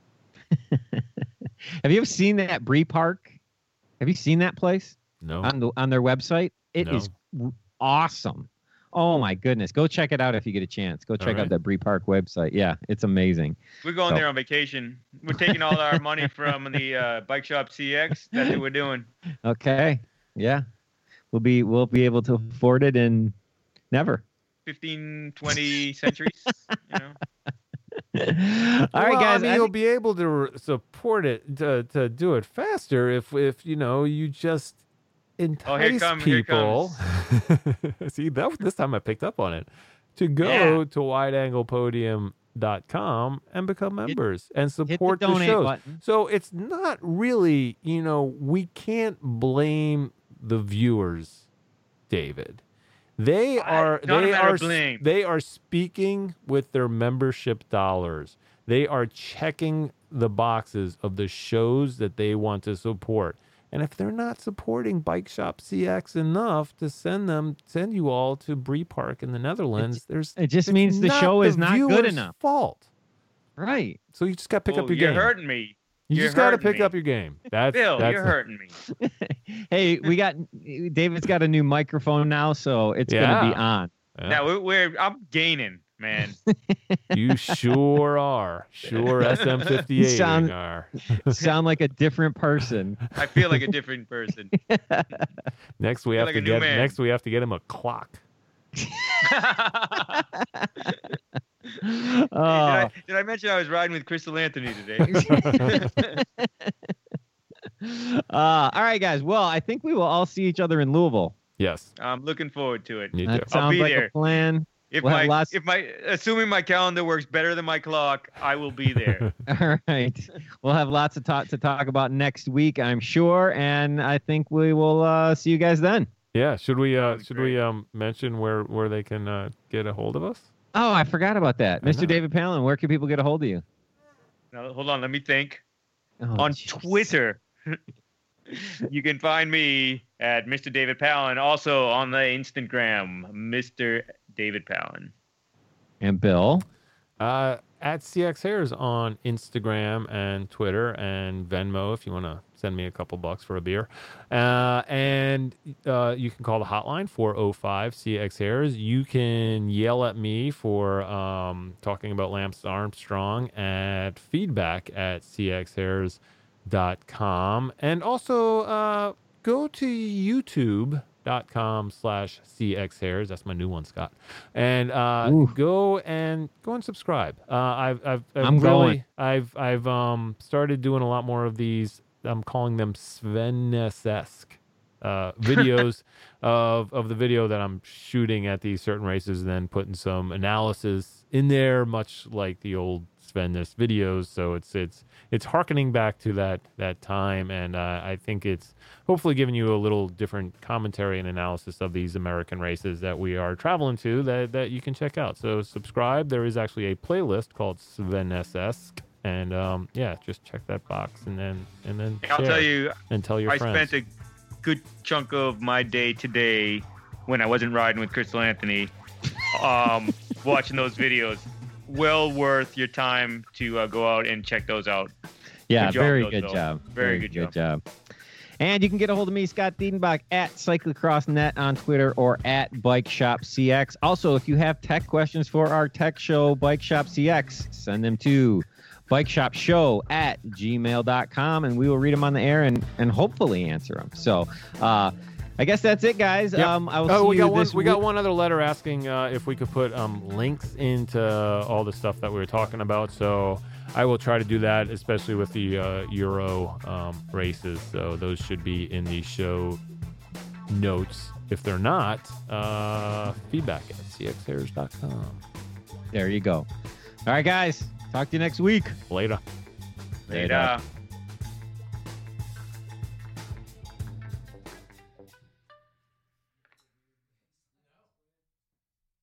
Have you ever seen that Bree Park? Have you seen that place No, on the on their website? It is No. r- awesome. Oh my goodness. Go check it out if you get a chance. Go check right. out that Bree Park website. Yeah, it's amazing. We're going So- there on vacation. We're taking all our money from the uh, Bike Shop C X. That's what we're doing. Okay. Yeah. We'll be we'll be able to afford it in never. fifteen, twenty centuries. You know. All right, well, guys. I mean, I you'll think- be able to re- support it to to do it faster if if you know you just entice Oh, here come- here people. See, that this time I picked up on it, to go Yeah. to wide angle podium dot com and become members and hit the support the, donate shows. button. So it's not really, you know, we can't blame the viewers, David. They I- are not a they matter are of blame. they are speaking with their membership dollars. They are checking the boxes of the shows that they want to support. And if they're not supporting Bike Shop C X enough to send them send you all to Bree Park in the Netherlands, there's It just it's means the show is not good viewer's enough. Fault. Right. So you just got to pick Oh, up your you're game. hurting me. You You're just got to hurting pick me. up your game. That's Bill, that's you're hurting me. Hey, we got David's got a new microphone now, so it's Yeah. gonna be on. Yeah. Now we're, we're I'm gaining. man. You sure are. Sure S M fifty-eight Sound- are. Sound like a different person. I feel like a different person. Next we Feel have like to a new get man. next we have to get him a clock. Hey, Oh. did, I, did I mention I was riding with Crystal Anthony today? Uh, all right, guys. Well, I think we will all see each other in Louisville. Yes. I'm looking forward to it. Me too. That I'll sounds be like there. a plan. If We'll have my lots- if my assuming my calendar works better than my clock, I will be there. All right. We'll have lots of talk to talk about next week, I'm sure, and I think we will uh, see you guys then. Yeah, should we uh Sounds should great. we um mention where where they can uh, get a hold of us? Oh, I forgot about that. I Mister know. David Palin, where can people get a hold of you? Now, hold on, let me think. Oh, On jeez. Twitter, you can find me at Mister David Palin. Also on the Instagram, Mister David Palin. And Bill. Uh, at C X Hairs on Instagram and Twitter and Venmo if you want to send me a couple bucks for a beer. Uh, and uh, you can call the hotline four oh five C X Hairs. You can yell at me for um, talking about Lance Armstrong at feedback at c x hairs dot com. And also uh, go to YouTube. dot com slash cxhairs. That's my new one, Scott. And uh, Ooh. go and go and subscribe. Uh, I've I've, I've I'm really, going. I've I've um started doing a lot more of these. I'm calling them Sven-esque uh, videos of of the video that I'm shooting at these certain races, and then putting some analysis in there, much like the old Sven-esque videos. So it's it's it's harkening back to that that time, and uh, I think it's hopefully giving you a little different commentary and analysis of these American races that we are traveling to that, that you can check out. So subscribe. There is actually a playlist called Sven-esque, and um, yeah, just check that box and then and then I'll share tell you, and tell your I friends. spent a good chunk of my day today when I wasn't riding with Crystal Anthony, um, watching those videos. Well worth your time to uh, go out and check those out. Yeah, Good job, very Bill, good Bill. job. Very good job. And you can get a hold of me, Scott Diedenbach, at CyclocrossNet on Twitter or at Bike Shop C X. Also, if you have tech questions for our tech show, Bike Shop C X, send them to bikeshopshow at gmail dot com, and we will read them on the air and, and hopefully answer them. So, uh, I guess that's it, guys. Yep. Um, I will oh, see we you got one. this We got week. one other letter asking uh, if we could put um, links into all the stuff that we were talking about. So I will try to do that, especially with the uh, Euro um, races. So those should be in the show notes. If they're not, uh, feedback at c x hairs dot com. There you go. All right, guys. Talk to you next week. Later. Later.